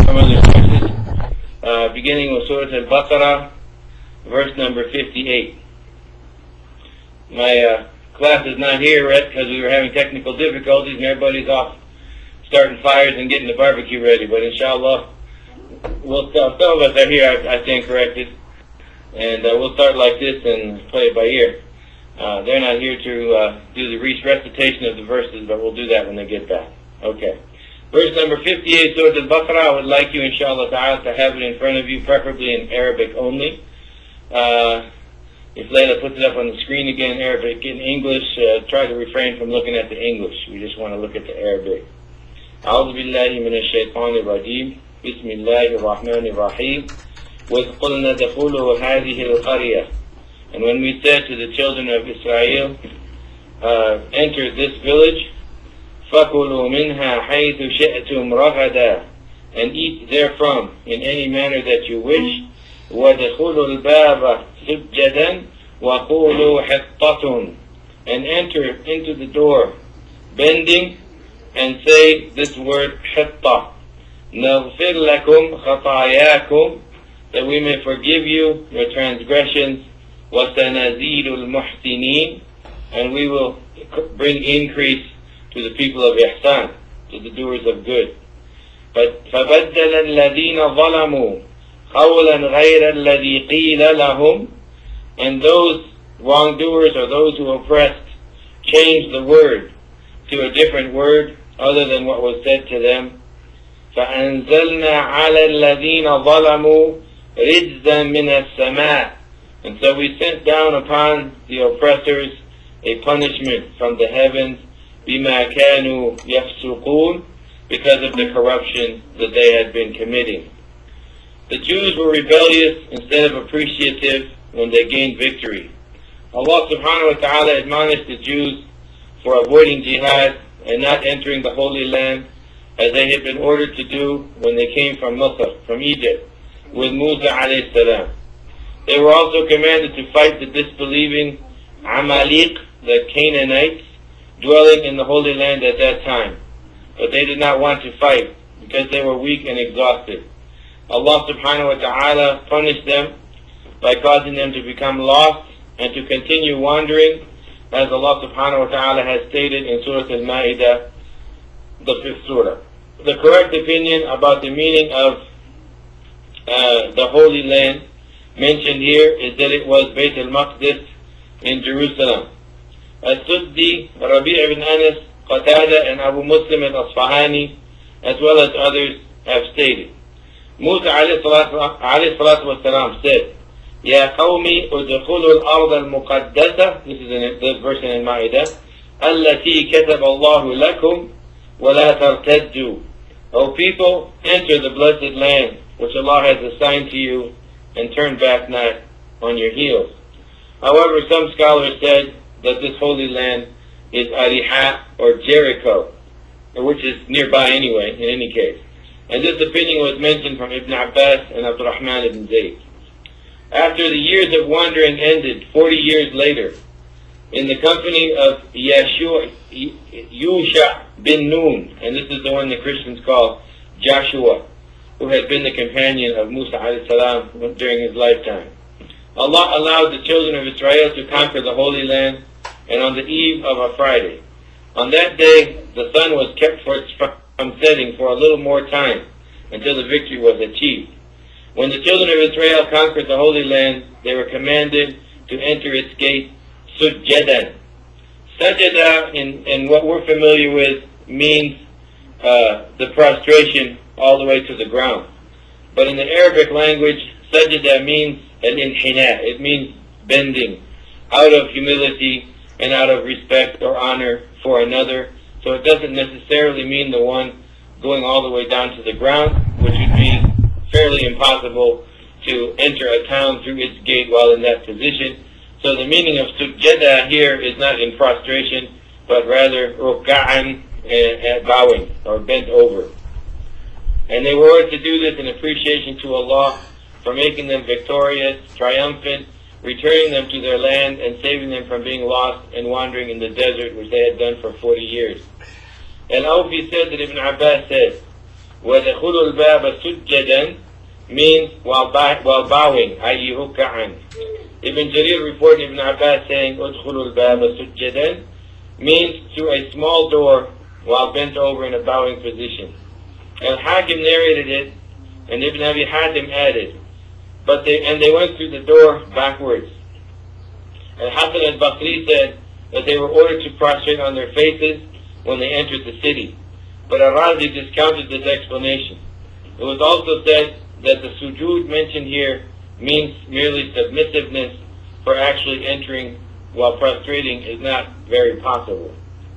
from other sources, beginning with Surah Al-Baqarah, verse number 58. My class is not here yet because we were having technical difficulties and everybody's off starting fires and getting the barbecue ready. But inshallah, some of us are here, I stand corrected. And we'll start like this and play it by ear. They're not here to do the recitation of the verses, but we'll do that when they get back. Okay. Verse number 58, Surah Al-Baqarah. I would like you, inshallah ta'ala, to have it in front of you, preferably in Arabic only. If Layla puts it up on the screen again in Arabic, in English, try to refrain from looking at the English. We just want to look at the Arabic. أعوذ بالله من الشيطان الرجيم بسم الله الرحمن الرحيم وإذ قلنا ادخلوا هذه القرية. And when we said to the children of Israel, enter this village, فَكُلُوا مِنْهَا حَيْثُ شِئْتُمْ رَغَدًا, and eat therefrom in any manner that you wish, وَدَخُلُوا الْبَابَ سُجَّدًا وَقُولُوا حِطَّةٌ, and enter into the door bending and say this word حِطَّة, نَغْفِرْ لَكُمْ خَطَايَاكُمْ, that we may forgive you your transgressions, وَسَنَزِيدُ الْمُحْسِنِينَ, and we will bring increase to the people of Ihsan, to the doers of good. But فَبَدَّلَ الَّذِينَ ظَلَمُوا قَوْلًا غَيْرَ الَّذِي قِيلَ لَهُمْ, and those wrongdoers or those who oppressed changed the word to a different word other than what was said to them. فَأَنزَلْنَا عَلَى الَّذِينَ ظَلَمُوا رِجْزًا مِنَ السَّمَاءِ, and so we sent down upon the oppressors a punishment from the heavens, بِمَا كَانُوا يَفْسُقُونَ, because of the corruption that they had been committing. The Jews were rebellious instead of appreciative when they gained victory. Allah subhanahu wa ta'ala admonished the Jews for avoiding jihad and not entering the Holy Land as they had been ordered to do when they came from Masr, from Egypt, with Musa alayhi salam. They were also commanded to fight the disbelieving Amalek, the Canaanites, dwelling in the Holy Land at that time. But they did not want to fight because they were weak and exhausted. Allah subhanahu wa ta'ala punished them by causing them to become lost and to continue wandering, as Allah subhanahu wa ta'ala has stated in Surah Al-Ma'idah, the 5th surah. The correct opinion about the meaning of the Holy Land mentioned here is that it was Bayt al-Maqdis in Jerusalem. As-Suddi, Rabi' ibn Anas, Qatada, and Abu Muslim al-Asfahani, as well as others, have stated. Musa alayhi salatu wasalam said, Ya qawmi udkhulu al-ard al-muqaddasa, this is in the verse in Al-Ma'idah, allati kataba Allahu lakum wa la tartaddu. O people, enter the blessed land which Allah has assigned to you, and turn back not on your heels. However, some scholars said that this holy land is Ariha, or Jericho, which is nearby anyway, in any case. And this opinion was mentioned from Ibn Abbas and Abdurrahman ibn Zayd. After the years of wandering ended, 40 years later, in the company of Yusha bin Nun, and this is the one the Christians call Joshua, who had been the companion of Musa alayhi salam during his lifetime. Allah allowed the children of Israel to conquer the Holy Land, and on the eve of a Friday. On that day, the sun was kept from setting for a little more time until the victory was achieved. When the children of Israel conquered the Holy Land, they were commanded to enter its gate sujjadan. Sajada, in what we're familiar with, means the prostration all the way to the ground. But in the Arabic language, sajada means al-inhina. It means bending out of humility and out of respect or honor for another. So it doesn't necessarily mean the one going all the way down to the ground, which would be fairly impossible to enter a town through its gate while in that position. So the meaning of sujjada here is not in prostration, but rather ruk'an, bowing or bent over. And they were ordered to do this in appreciation to Allah for making them victorious, triumphant, returning them to their land and saving them from being lost and wandering in the desert, which they had done for 40 years. And Awfi said that Ibn Abbas said, وَدَخُلُوا الْبَابَ سُجَّدًا means while bowing, i.e. رُكَّعًا. Ibn Jarir reported Ibn Abbas saying, أُدْخُلُوا الْبَابَ سُجَّدًا means through a small door while bent over in a bowing position. Al-Hakim narrated it, and Ibn Abi Hatim added, they went through the door backwards. Al-Hasan al-Basri said that they were ordered to prostrate on their faces when they entered the city. But Ar-Razi discounted this explanation. It was also said that the sujood mentioned here means merely submissiveness, for actually entering while prostrating is not very possible.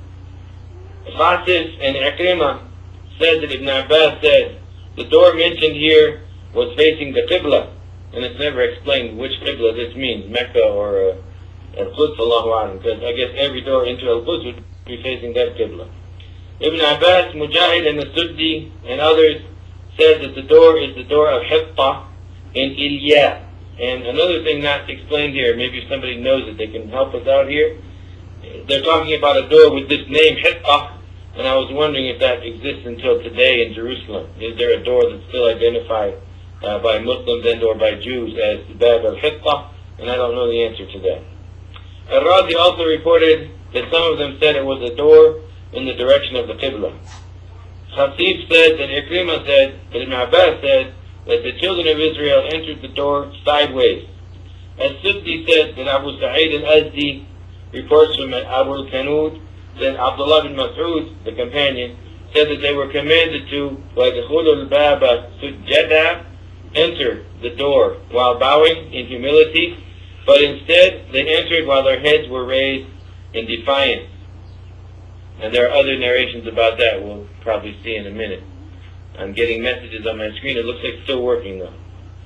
Qasim and Ikrimah said that Ibn Abbas said the door mentioned here was facing the Qibla, and it's never explained which Qibla this means, Mecca or Al-Quds, Allahu A'lam, because I guess every door into Al-Quds would be facing that Qibla. Ibn Abbas, Mujahid, and the Suddi, and others said that the door is the door of Hitta in Ilya. And another thing not explained here, maybe if somebody knows it, they can help us out here. They're talking about a door with this name, Hitta, and I was wondering if that exists until today in Jerusalem. Is there a door that's still identified by Muslims and or by Jews as Bab al-Hitta? And I don't know the answer to that. Al-Razi also reported that some of them said it was a door in the direction of the Qibla. Khasib said that Ikrimah said, that Ibn Abbas said, that the children of Israel entered the door sideways. As-Suddi said that Abu Sa'id al-Azdi reports from Abu al-Kanud that Abdullah bin Mas'ud, the companion, said that they were commanded to وَدْخُلُوا الْبَابَ سُجَّدًا, enter the door while bowing in humility, but instead they entered while their heads were raised in defiance. And there are other narrations about that we'll probably see in a minute. I'm getting messages on my screen. It looks like it's still working though.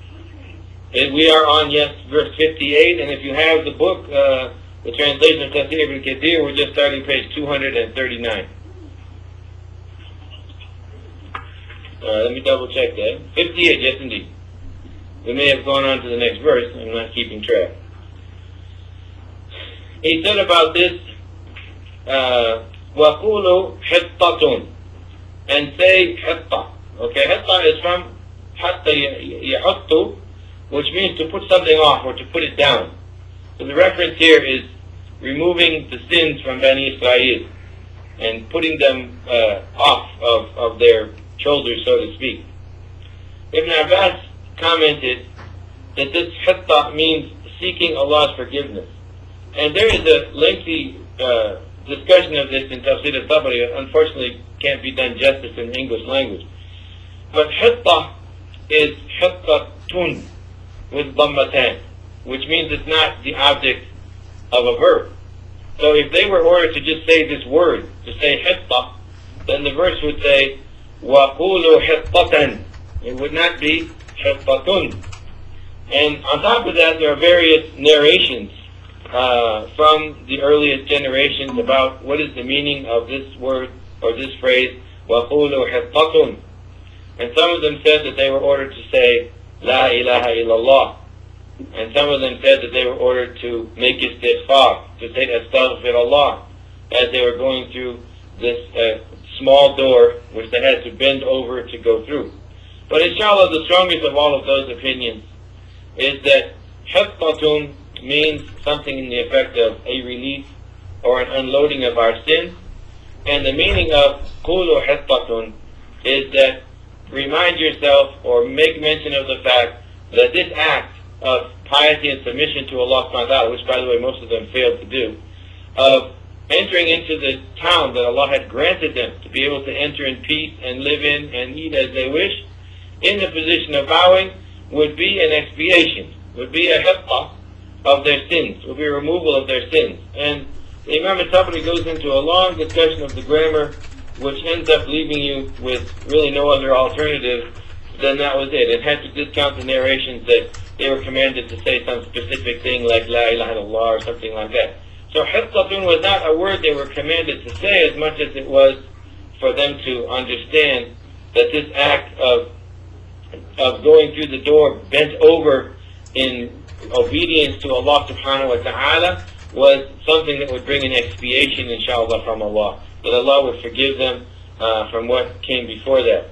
And we are on, yes, verse 58, and if you have the book, the translation of Tafsir ibn Kathir, we're just starting page 239. Let me double check that. 58, yes indeed. We may have gone on to the next verse. I'm not keeping track. He said about this, وَقُولُوا حِطَّةٌ, and say hitta. Okay, hitta is from hatta yahuttu, which means to put something off or to put it down. So the reference here is removing the sins from Bani Israel and putting them off of their shoulders, so to speak. Ibn Abbas commented that this hitta means seeking Allah's forgiveness. And there is a lengthy discussion of this in Tafsir al-Tabari. Unfortunately, can't be done justice in the English language. But hitta is hittatun with dhammatan, which means it's not the object of a verb. So if they were ordered to just say this word, to say hitta, then the verse would say وَقُولُوا حِطَّةً. It would not be hittatun. And on top of that, there are various narrations from the earliest generations about what is the meaning of this word or this phrase, وَقُولُوا حِطَّةٌ. And some of them said that they were ordered to say, La ilaha illallah. And some of them said that they were ordered to make istighfar, to say astaghfirullah, as they were going through this small door which they had to bend over to go through. But inshallah, the strongest of all of those opinions is that hittatun means something in the effect of a release or an unloading of our sins. And the meaning of qulu hittatun is that remind yourself or make mention of the fact that this act of piety and submission to Allah subhanahu wa ta'ala, which by the way most of them failed to do, of entering into the town that Allah had granted them to be able to enter in peace and live in and eat as they wish, in the position of bowing, would be an expiation, would be a hitta of their sins, would be a removal of their sins. And the Imam al-Tabari goes into a long discussion of the grammar, which ends up leaving you with really no other alternative than that was it. It had to discount the narrations that they were commanded to say some specific thing like La ilaha illallah or something like that. So hittatun was not a word they were commanded to say as much as it was for them to understand that this act of going through the door bent over in obedience to Allah subhanahu wa ta'ala was something that would bring an expiation, inshallah, from Allah. That Allah would forgive them from what came before that.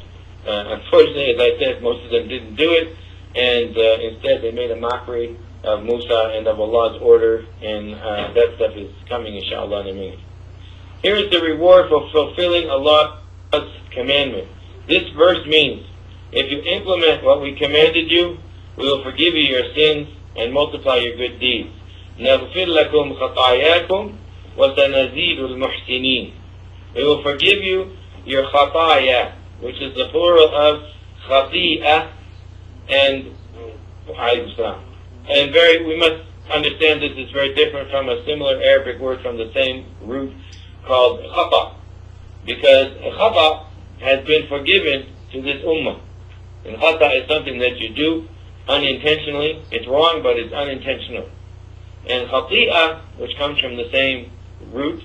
Unfortunately, as I said, most of them didn't do it, and instead they made a mockery of Musa and of Allah's order, and that stuff is coming, inshallah, in a minute. Here is the reward for fulfilling Allah's commandment. This verse means, if you implement what we commanded you, we will forgive you your sins and multiply your good deeds. نَغْفِرْ لَكُمْ خَطَايَاكُمْ وَسَنَزِيدُ الْمُحْسِنِينَ. We will forgive you your khataya, which is the plural of khati'ah, and we must understand this is very different from a similar Arabic word from the same root called khata, because khata has been forgiven to this ummah. And khata is something that you do unintentionally. It's wrong, but it's unintentional. And khati'ah, which comes from the same root,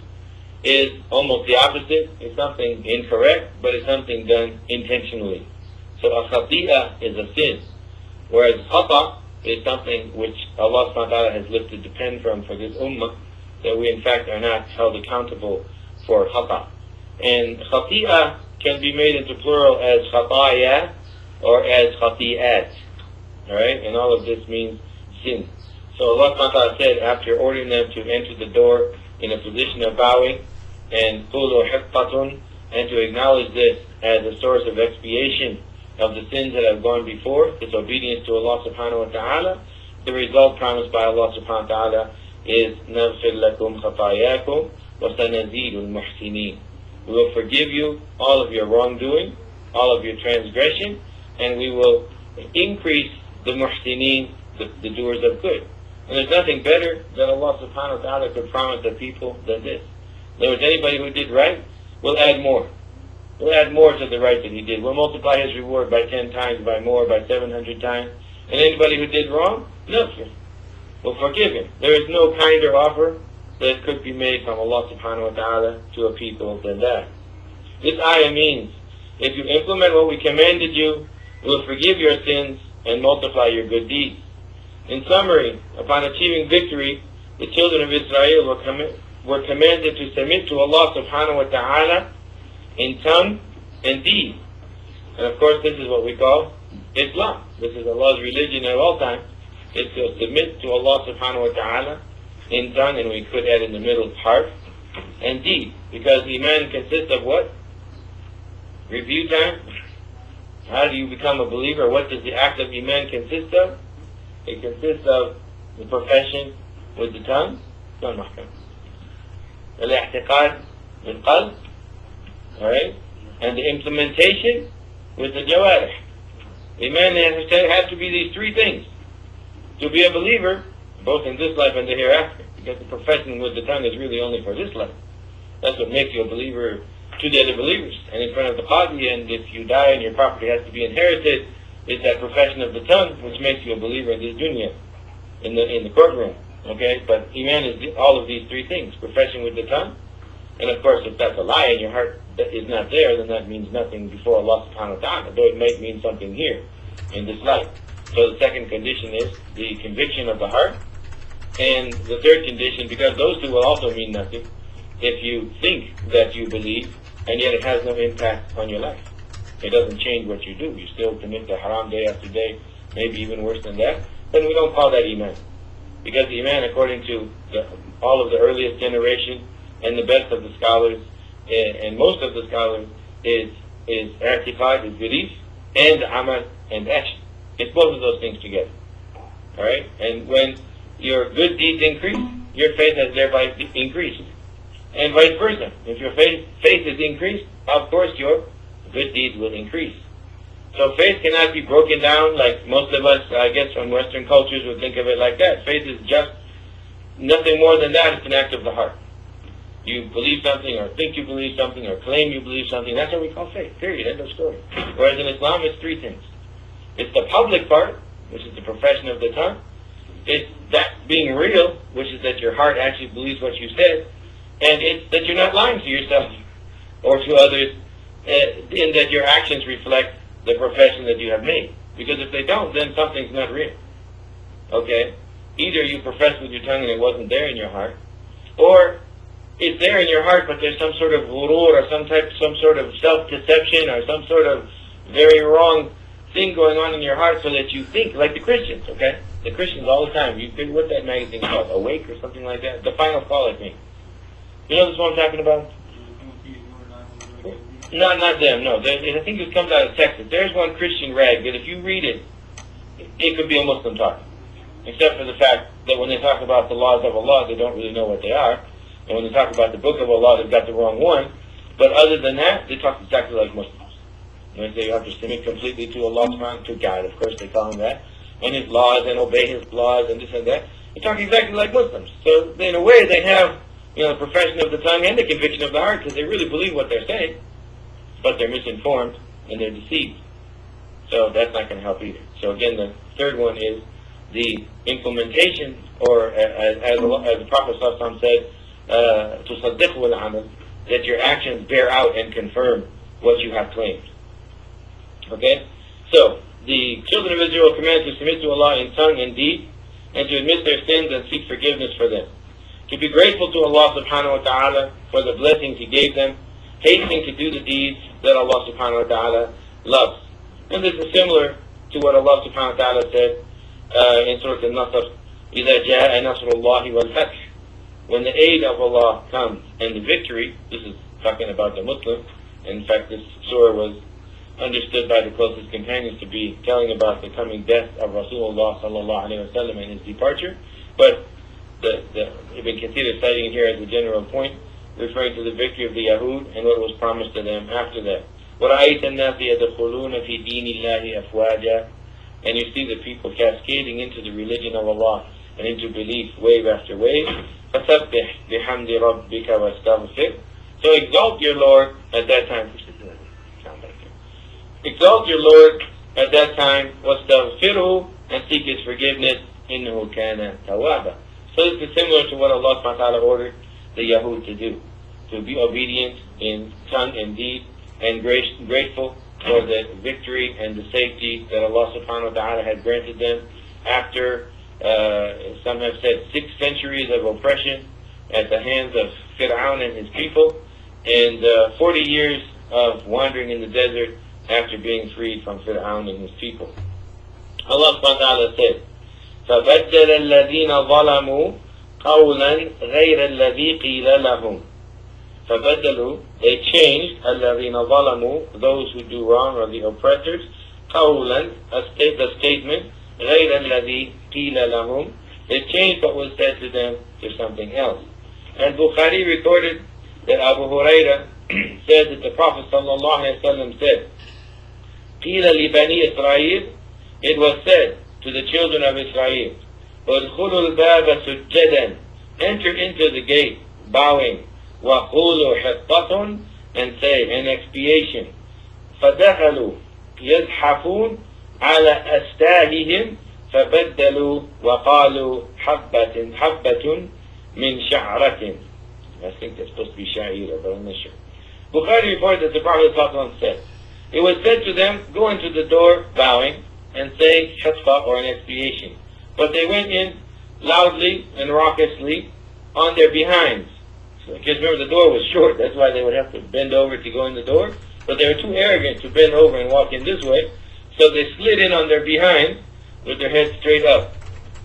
is almost the opposite. It's something incorrect, but it's something done intentionally. So a khati'ah is a sin, whereas khata is something which Allah subhanahu wa ta'ala has lifted the pen from for this ummah, that we in fact are not held accountable for khata. And khati'ah can be made into plural as khataya or as khati'at. Alright? And all of this means sin. So Allah subhanahu wa ta'ala said, after ordering them to enter the door in a position of bowing, and qulu hiqqatun, and to acknowledge this as a source of expiation of the sins that have gone before, disobedience to Allah subhanahu wa ta'ala, the result promised by Allah subhanahu wa ta'ala is نَغْفِرْ لَكُمْ خَطَايَاكُمْ وَسَنَزِيدُ الْمُحْسِنِينَ. We will forgive you all of your wrongdoing, all of your transgression, and we will increase the muhsineen, the doers of good. And there's nothing better that Allah subhanahu wa ta'ala could promise the people than this. In other words, anybody who did right, we'll add more. We'll add more to the right that he did. We'll multiply his reward by 10 times, by more, by 700 times. And anybody who did wrong, nothing. We'll forgive him. There is no kinder offer that could be made from Allah subhanahu wa ta'ala to a people than that. This ayah means, if you implement what we commanded you, we'll forgive your sins and multiply your good deeds. In summary, upon achieving victory, the children of Israel were commanded to submit to Allah subhanahu wa ta'ala in tongue and deed. And of course, this is what we call Islam. This is Allah's religion at all times. It's to submit to Allah subhanahu wa ta'ala in tongue, and we could add in the middle heart, and deed. Because Iman consists of what? Review time. How do you become a believer? What does the act of Iman consist of? It consists of the profession with the tongue, al-i'tiqad bil-qalb, alright, and the implementation with the jawarih. Iman has to be these three things to be a believer, both in this life and the hereafter. Because the profession with the tongue is really only for this life. That's what makes you a believer to the other believers. And in front of the qadi, and if you die and your property has to be inherited, it's that profession of the tongue which makes you a believer in this dunya, in the courtroom. Okay? But Iman is all of these three things. Profession with the tongue, and of course if that's a lie and your heart is not there, then that means nothing before Allah subhanahu wa ta'ala, though it might mean something here in this life. So the second condition is the conviction of the heart. And the third condition, because those two will also mean nothing, if you think that you believe, and yet it has no impact on your life. It doesn't change what you do. You still commit the haram day after day, maybe even worse than that. Then we don't call that Iman. Because Iman, according to all of the earliest generation and the best of the scholars, and most of the scholars, is i'tiqad, is belief, and amal, and action. It's both of those things together. Alright? And when your good deeds increase, your faith has thereby increased. And vice versa. If your faith is increased, of course your good deeds will increase. So faith cannot be broken down like most of us, I guess, from Western cultures would think of it like that. Faith is just nothing more than that. It's an act of the heart. You believe something, or think you believe something, or claim you believe something. That's what we call faith. Period. End of story. Whereas in Islam, it's three things. It's the public part, which is the profession of the tongue. It's that being real, which is that your heart actually believes what you said. And it's that you're not lying to yourself or to others, in that your actions reflect the profession that you have made. Because if they don't, then something's not real. Okay? Either you profess with your tongue and it wasn't there in your heart, or it's there in your heart, but there's some sort of ghurur, or some sort of self-deception, or some sort of very wrong thing going on in your heart so that you think like the Christians, okay? The Christians all the time. What's that magazine called? Awake or something like that? The Final Call, I think. You know this one I'm talking about? Not them, no. I think it comes out of Texas. There's one Christian rag that if you read it, it could be a Muslim talking. Except for the fact that when they talk about the laws of Allah, they don't really know what they are. And when they talk about the book of Allah, they've got the wrong one. But other than that, they talk exactly like Muslims. They say you have to submit completely to Allah, to God, of course they call him that, and his laws, and obey his laws, and this and that. They talk exactly like Muslims. So in a way, they have the profession of the tongue and the conviction of the heart, because they really believe what they're saying, but they're misinformed and they're deceived. So that's not going to help either. So again, the third one is the implementation, or as the Prophet ﷺ said, تُصَدِّقُ الْعَمَلِ, that your actions bear out and confirm what you have claimed. Okay? So, the children of Israel are commanded to submit to Allah in tongue and deed, and to admit their sins and seek forgiveness for them. To be grateful to Allah subhanahu wa ta'ala for the blessings He gave them, hastening to do the deeds that Allah subhanahu wa ta'ala loves. And this is similar to what Allah subhanahu wa ta'ala said in Surah Al-Nasr, إِذَا جَاءَ نَصْرُ اللَّهِ وَالْفَتْحِ, when the aid of Allah comes and the victory. This is talking about the Muslim. In fact, this surah was understood by the closest companions to be telling about the coming death of Rasulullah sallallahu alaihi wasallam and his departure. But Ibn Kathir is citing it here as a general point, referring to the victory of the Yahud and what was promised to them after that. وَرَأَيْتَ النَّاسِ يَدْخُلُونَ فِي دِينِ اللَّهِ أَفْوَاجًا, and you see the people cascading into the religion of Allah and into belief wave after wave. فَسَبِّحْ بِحَمْدِ رَبِّكَ وَاسْتَغْفِرْ, so exalt your Lord at that time. Exalt your Lord at that time, وَاسْتَغْفِرْهُ, and seek His forgiveness, إِنَّهُ كَانَ تَوَّابًا. So this is similar to what Allah subhanahu wa ta'ala ordered the Yahud to do, to be obedient in tongue and deed, and grateful for the victory and the safety that Allah subhanahu wa ta'ala had granted them after, some have said, 6 centuries of oppression at the hands of Fir'aun and his people, and 40 years of wandering in the desert after being freed from Fir'aun and his people. Allah subhanahu wa ta'ala said, فَبَدَّلَ الَّذِينَ ظَلَمُوا قَوْلًا غَيْرَ الَّذِي قِيلَ لَهُمْ. فَبَدَّلُوا, they changed, الَّذِينَ ظَلَمُوا, those who do wrong, or the oppressors, قَوْلًا, a statement, غَيْرَ الَّذِي قِيلَ لَهُمْ, they changed what was said to them to something else. And Bukhari recorded that Abu Huraira said that the Prophet ﷺ said, قِيلَ لِبَنِي إِسْرَائِيلِ, it was said to the children of Israel, وَادْخُلُوا الْبَابَ سُجَّدًا, enter into the gate, bowing, وَقُولُوا حِطَّةٌ, and say, an expiation. فَدَخَلُوا يَزْحَفُونَ عَلَى أَسْتَاهِهِمْ فَبَدَّلُوا وَقَالُوا حَبَّةٌ مِنْ شَعْرَةٍ. I think that's supposed to be sha'ira, but I'm not sure. Bukhari reports that the Prophet ﷺ said, it was said to them, go into the door bowing and say hitfa, or an expiation. But they went in loudly and raucously on their behinds. So, because remember, the door was short, that's why they would have to bend over to go in the door. But they were too arrogant to bend over and walk in this way, so they slid in on their behind with their heads straight up.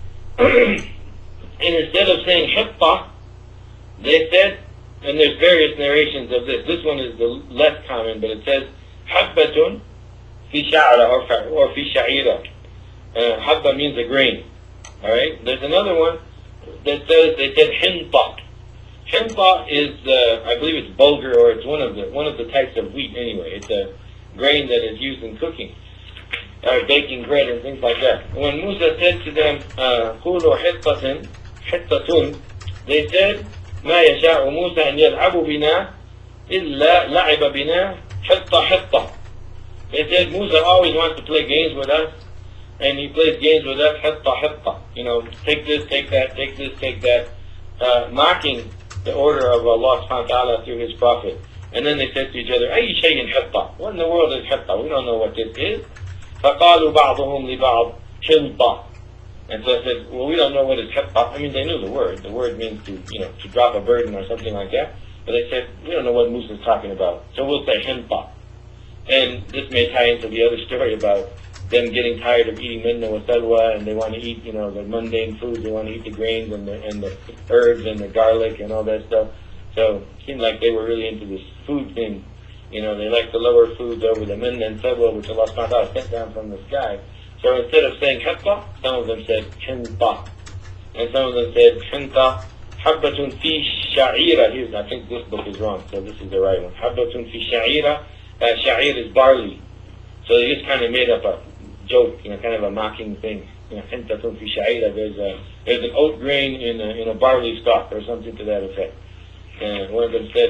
And instead of saying hitfa, they said, and there's various narrations of this. This one is the less common, but it says habbatun fi sha'ra, or fi sha'ira. Habba means a grain. All right. There's another one that says, they said hinta. Hinta is, I believe it's bulgur, or it's one of the types of wheat anyway. It's a grain that is used in cooking, or baking bread and things like that. When Musa said to them, "Qulu hittatun," they said, "Ma yasha'u Musa an yal'abu bina illa la'iba bina hitta." They said Musa always wants to play games with us, and he plays games with us hitta. You know, take this, take that, take this, take that, mocking the order of Allah subhanahu wa ta'ala through His Prophet. And then they said to each other, "Ay shay'in hitta." What in the world is hitta? We don't know what this is. فَقَالُوا بَعْضُهُمْ لِبَعْضٍ حِلْطَةٍ. And so I said, well, we don't know what is hitta. I mean, they knew the word. The word means to drop a burden or something like that. But they said, we don't know what Musa is talking about. So we'll say hinta. And this may tie into the other story about them getting tired of eating minna wa salwa, and they want to eat, the mundane foods. They want to eat the grains and the herbs and the garlic and all that stuff. So it seemed like they were really into this food thing. They like the lower foods over the minna and salwa, which Allah subhanahu wa ta'ala sent down from the sky. So instead of saying hitta, some of them said hinta. And some of them said hinta, habbatun fi sha'ira. I think this book is wrong, so this is the right one. Habbatun fi sha'ira. Sha'ir is barley. So they just kind of made up a joke, kind of a mocking thing. Hintatun fi sha'ira. There's an oat grain in a barley stalk or something to that effect. And one of them said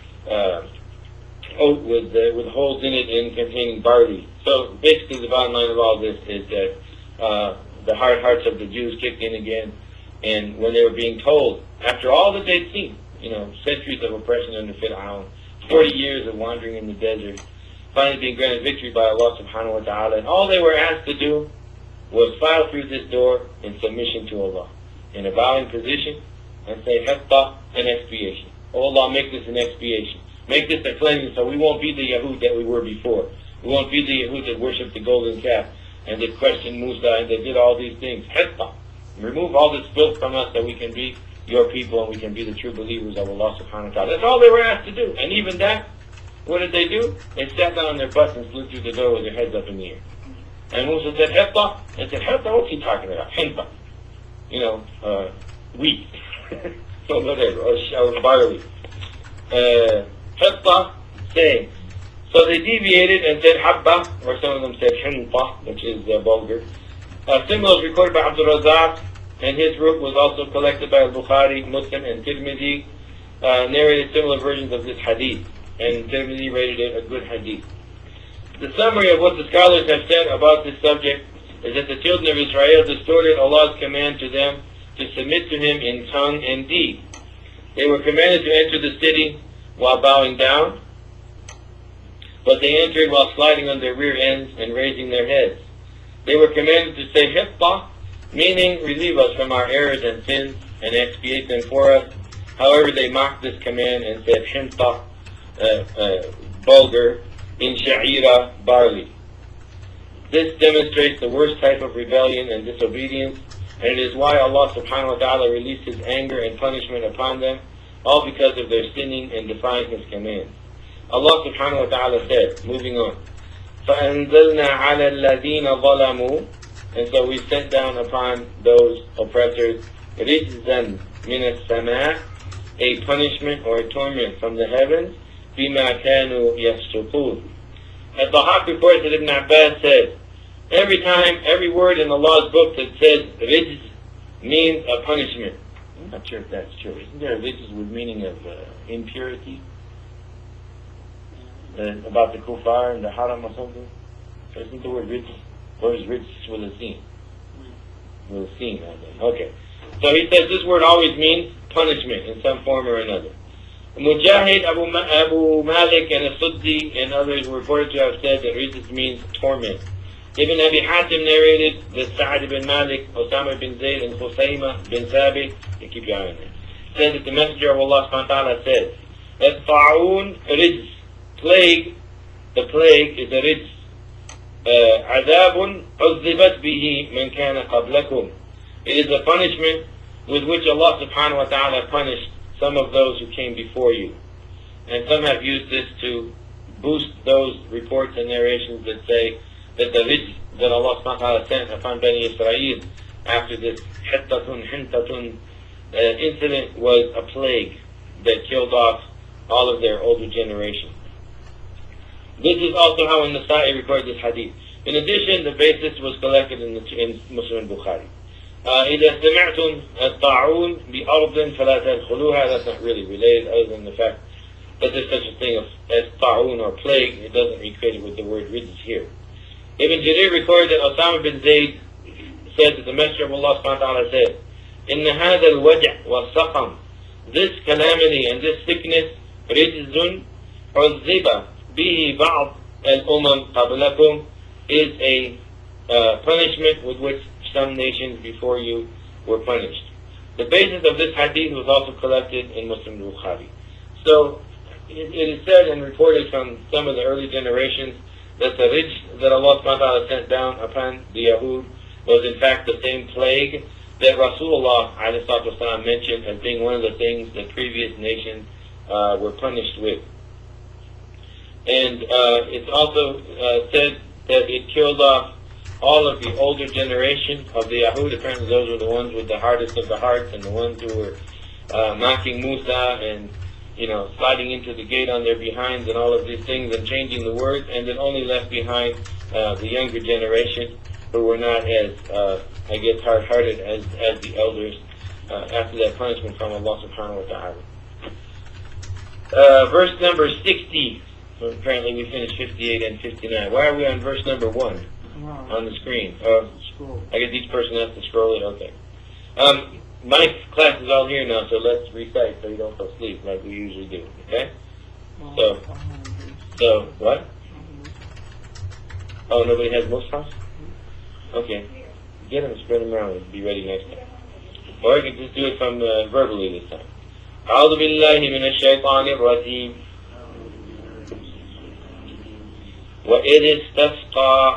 oat with holes in it and containing barley. So basically the bottom line of all this is that the hard hearts of the Jews kicked in again, and when they were being told, after all that they'd seen, centuries of oppression under Fir'aun, 40 years of wandering in the desert, finally being granted victory by Allah subhanahu wa ta'ala, and all they were asked to do was file through this door in submission to Allah, in a bowing position, and say, hitta, an expiation. Oh Allah, make this an expiation. Make this a cleansing so we won't be the Yahud that we were before. We won't be the Yahud that worshipped the golden calf and that questioned Musa and that did all these things. Hitta. Remove all this filth from us so we can be your people and we can be the true believers of Allah subhanahu wa ta'ala. That's all they were asked to do. And even that, what did they do? They sat down on their butts and slid through the door with their hids up in the air. And Musa said, hitta. And said, hitta, what's he talking about? Hinta. Wheat. So whatever, or barley. Hitta, saying. So they deviated and said habba, or some of them said hinta, which is vulgar. Similar is recorded by Abdul Razak, and his group was also collected by Al-Bukhari, Muslim, and Tirmidhi, narrated similar versions of this hadith, and Tirmidhi rated it a good hadith. The summary of what the scholars have said about this subject is that the children of Israel distorted Allah's command to them to submit to Him in tongue and deed. They were commanded to enter the city while bowing down, but they entered while sliding on their rear ends and raising their heads. They were commanded to say hitta, meaning relieve us from our errors and sins and expiate them for us. However, they mocked this command and said hinta, vulgar, in sha'ira, barley. This demonstrates the worst type of rebellion and disobedience, and it is why Allah subhanahu wa ta'ala released His anger and punishment upon them, all because of their sinning and defying His commands. Allah subhanahu wa ta'ala said, moving on, فَأَنزَلْنَا عَلَى الَّذِينَ ظَلَمُوا, and so we sent down upon those oppressors رِجْزًا مِنَ السَّمَاءِ, a punishment or a torment from the heavens, بِمَا كَانُوا يَفْسُقُونَ. As the Haq reports that Ibn Abbas said, every word in Allah's book that says rijz means a punishment. I'm not sure if that's true. Isn't there a rijz with meaning of impurity? About the kuffar and the haram or something? Isn't the word rijz? Or is rijz with a sin? With a sin, I think. Okay. So he says this word always means punishment in some form or another. Mujahid, Abu Malik, and As-Suddi and others were reported to have said that rijz means torment. Ibn Abi Hatim narrated that Sa'ad ibn Malik, Osama bin Zayd, and Khusayma bin Thabit, they keep your eye on there, said that the Messenger of Allah subhanahu wa ta'ala said, At-Ta'un rijz, plague, the plague is a rijz. عذاب عذبت به من كان قبلكم. It is a punishment with which Allah subhanahu wa ta'ala punished some of those who came before you. And some have used this to boost those reports and narrations that say that the rijz that Allah subhanahu wa ta'ala sent upon Bani Israel after this hintatun incident was a plague that killed off all of their older generation. This is also how An-Nasa'i records this hadith. In addition, the basis was collected in Muslim and Bukhari. إذا سمعتم الطاعون بأرض فلا تدخلوها. That's not really related, other than the fact that there's such a thing as ta'un or plague. It doesn't equate it with the word rijz here. Ibn Jarir recorded that Osama bin Zayd said that the Messenger of Allah subhanahu wa ta'ala said, إن هذا الوجع والسقم, this calamity and this sickness, رجز عذب به بعض الأمم قبلكم, is a punishment with which some nations before you were punished. The basis of this hadith was also collected in Muslim Bukhari. So it is said and reported from some of the early generations that the rijj that Allah subhanahu wa ta'ala sent down upon the Yahud was in fact the same plague that Rasulullah ﷺ mentioned as being one of the things that previous nations were punished with. And it's also said that it killed off all of the older generation of the Yahud. Apparently those were the ones with the hardest of the hearts and the ones who were mocking Musa and sliding into the gate on their behinds and all of these things and changing the words, and then only left behind the younger generation who were not as, hard-hearted as the elders after that punishment from Allah subhanahu wa ta'ala. Verse number 60. So apparently we finished 58 and 59. Why are we on verse number 1 on the screen? I guess each person has to scroll it. Okay. My class is all here now, so let's recite so you don't fall asleep like we usually do. Okay? So what? Oh, nobody has Mus'haf? Okay. Get them, spread them around, and be ready next time. Or you can just do it from verbally this time. أعوذ بالله من الشيطان الرجيم وإذ استسقى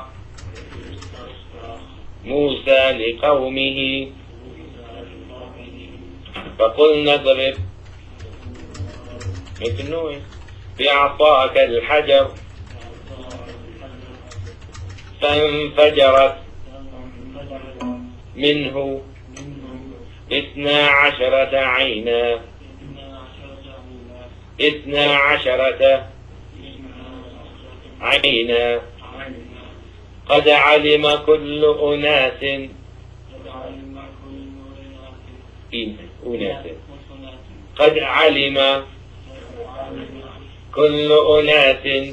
موسى لقومه فقلنا اضرب مثل نوح بعصاك الحجر فانفجرت منه 12 عينا 12 عينا قد علم كل أناس قد علم كل أناس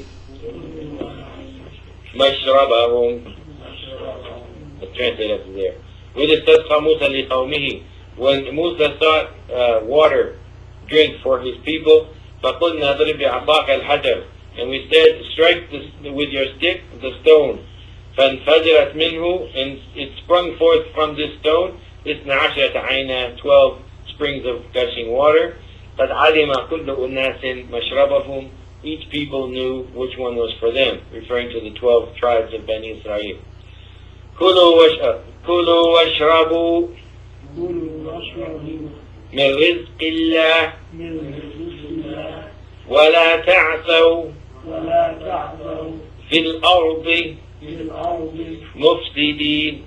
مشربهم. Let's translate up to there. وإذ استسقى موسى لقومه, when Musa sought water, drink for his people, فقلنا اضرب بعصاك الحجر, and we said, strike with your stick the stone. فانفجرت منه, and it sprung forth from this stone 12 عينا, 12 springs of gushing water. قد علم كل أناس مشربهم, each people knew which one was for them, referring to the 12 tribes of Bani Israel. كلوا واشربوا من رزق الله ولا تعثوا في الأرض مفسدين.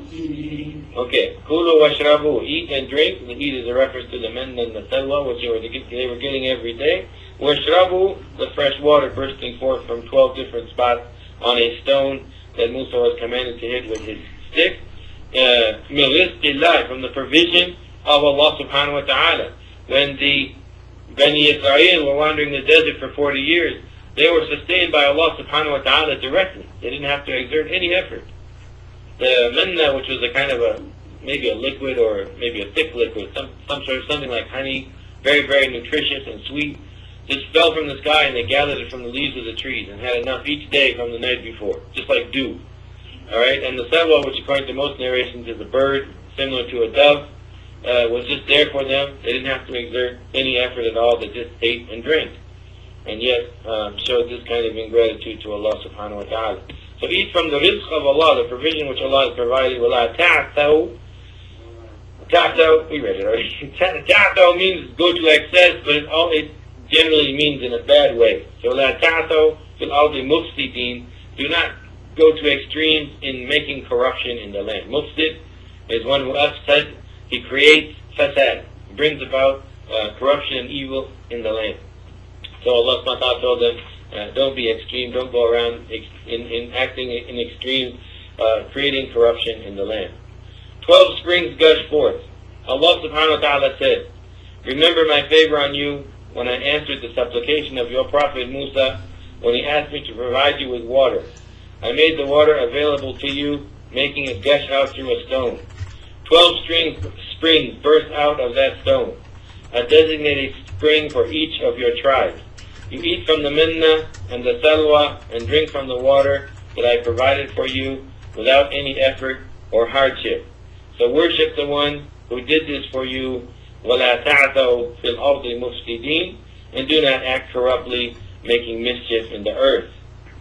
Okay, كلوا واشربوا, eat and drink. The eat is a reference to the men and the salwa, which they were getting every day. واشربوا, the fresh water bursting forth from 12 different spots on a stone that Musa was commanded to hit with his stick. من رزق الله, from the provision of Allah subhanahu wa ta'ala. When the Bani Israel were wandering the desert for 40 years, they were sustained by Allah subhanahu wa ta'ala directly. They didn't have to exert any effort. The manna, which was a kind of maybe a liquid or maybe a thick liquid, some sort of something like honey, very, very nutritious and sweet, just fell from the sky, and they gathered it from the leaves of the trees and had enough each day from the night before, just like dew. Alright, and the salwa, which according to most narrations is a bird similar to a dove, was just there for them. They didn't have to exert any effort at all. They just ate and drank, and yet showed this kind of ingratitude to Allah subhanahu wa ta'ala. So eat from the rizq of Allah, the provision which Allah has provided. وَلَا تَعْثَوْا, we read it already. Ta'thaw means go to excess, but it generally means in a bad way. So لَا تَعْثَوْا فِي الْأَرْضِ مُفْسِدِينَ, do not go to extremes in making corruption in the land. Mufsid is one who afsad, he creates fasad, brings about corruption and evil in the land. So Allah subhanahu wa ta'ala told them, don't be extreme, don't go around in acting in extreme, creating corruption in the land. 12 springs gush forth. Allah subhanahu wa ta'ala said, remember my favor on you when I answered the supplication of your prophet Musa when he asked me to provide you with water. I made the water available to you, making it gush out through a stone. 12 springs burst out of that stone, a designated spring for each of your tribes. You eat from the minna and the salwa and drink from the water that I provided for you without any effort or hardship. So worship the one who did this for you. وَلَا تَعْثَوْا فِي الْأَرْضِ مُفْسِدِينَ, and do not act corruptly, making mischief in the earth.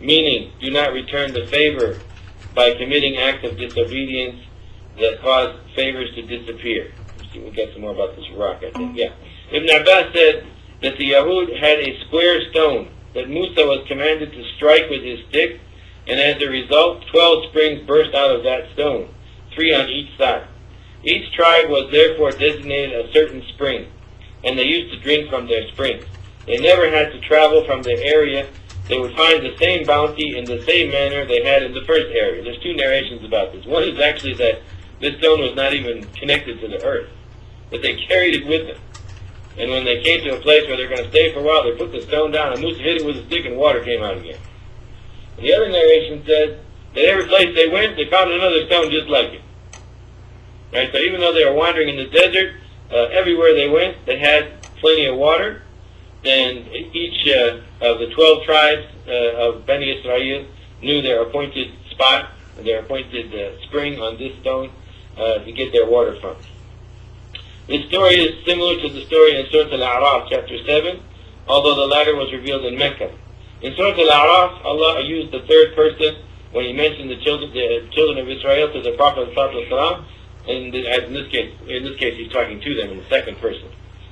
meaning do not return the favor by committing acts of disobedience that cause favors to disappear. We'll get some more about this rock, I think. Yeah. Ibn Abbas said that the Yahud had a square stone that Musa was commanded to strike with his stick, and as a result, 12 springs burst out of that stone, 3 on each side. Each tribe was therefore designated a certain spring, and they used to drink from their springs. They never had to travel from their area. They would find the same bounty in the same manner they had in the first area. There's 2 narrations about this. One is actually that this stone was not even connected to the earth, but they carried it with them. And when they came to a place where they're going to stay for a while, they put the stone down, and Musa hit it with a stick, and water came out again. And the other narration says that every place they went, they found another stone just like it. Right? So even though they were wandering in the desert, everywhere they went, they had plenty of water. And each of the 12 tribes of Bani Israel knew their appointed spot, their appointed spring on this stone to get their water from. This story is similar to the story in Surah Al-A'raf, chapter 7, although the latter was revealed in Mecca. In Surah Al-A'raf, Allah used the third person when He mentioned the children of Israel to the Prophet ﷺ, and in this case, He's talking to them in the second person.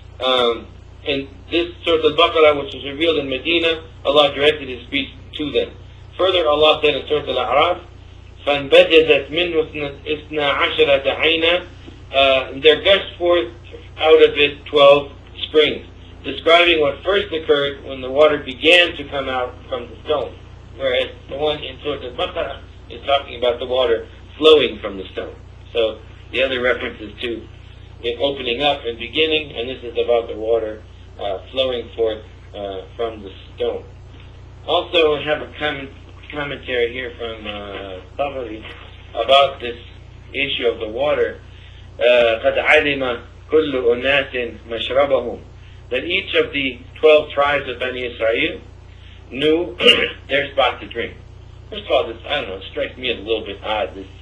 In this Surah Al-Baqarah, which was revealed in Medina, Allah directed His speech to them. Further, Allah said in Surah Al-A'raf, فَانْبَجَزَتْ مِنْهُ إِثْنَا عَشَرَةَ عَيْنًا, there gushed forth out of it 12 springs, describing what first occurred when the water began to come out from the stone, whereas the one in Surah Al-Baqarah is talking about the water flowing from the stone. So the other references to it opening up and beginning, and this is about the water flowing forth from the stone. Also, we have a commentary here from Tabari about this issue of the water. قَدْ عَلِمَ كُلُّ أُنَاسٍ مَشْرَبَهُمْ, that each of the 12 tribes of Bani Israel knew their spot to drink. First of all, this, I don't know, it strikes me as a little bit odd, this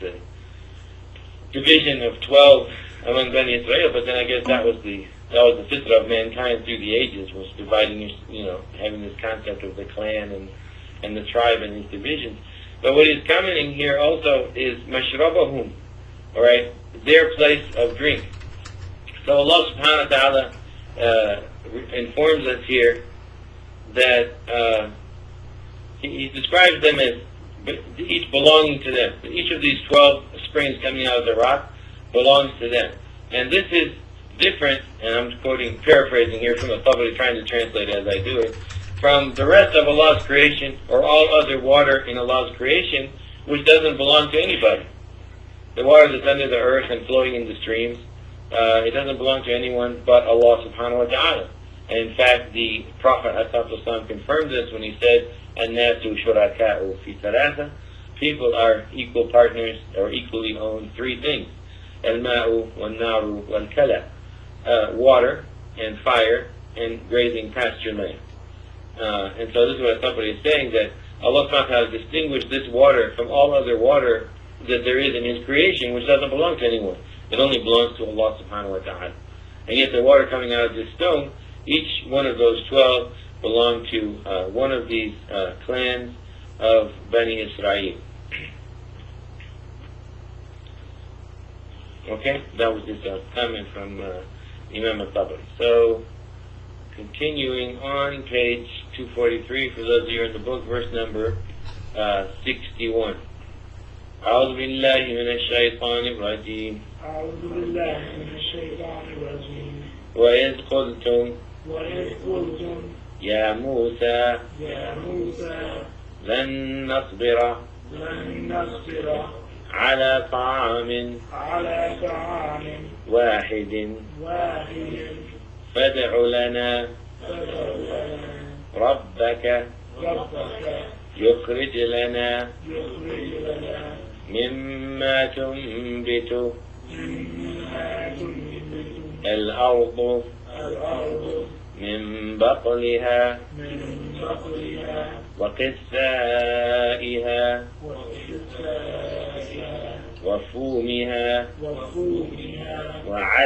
division of 12 among Bani Israel, but then I guess that was the fitrah of mankind through the ages, was dividing, having this concept of the clan and the tribe and these divisions. But what is commenting here also is mashrabahum, all right, their place of drink. So Allah subhanahu wa ta'ala informs us here that He describes them as each belonging to them. Each of these 12 springs coming out of the rock belongs to them. And this is different, and I'm paraphrasing here from a Tabari, trying to translate as I do it, from the rest of Allah's creation, or all other water in Allah's creation, which doesn't belong to anybody. The water that's under the earth and flowing in the streams, it doesn't belong to anyone but Allah subhanahu wa ta'ala. And in fact, the Prophet ﷺ confirmed this when he said, النَّاسُ شُرَكَاءُ فِي ثَلَاثَةٍ, people are equal partners or equally own 3 things. الْمَاءُ وَالنَّارُ وَالْكَلَى, water and fire and grazing pasture land. And so this is what somebody is saying, that Allah subhanahu wa ta'ala distinguished this water from all other water that there is in His creation, which doesn't belong to anyone. It only belongs to Allah subhanahu wa ta'ala. And yet the water coming out of this stone, each one of those 12 belong to one of these clans of Bani Israel. Okay, that was just a comment from Imam al-Tabari. So, continuing on, page 243, for those of you in the book, verse number 61. أعوذ بالله من الشيطان الرجيم. أعوذ بالله من الشيطان الرجيم. وإذ قلتم يا موسى لن نصبر على طعام واحد فادع لنا ربك يخرج لنا مما تنبت الأرض من بقلها وقثائها وفومها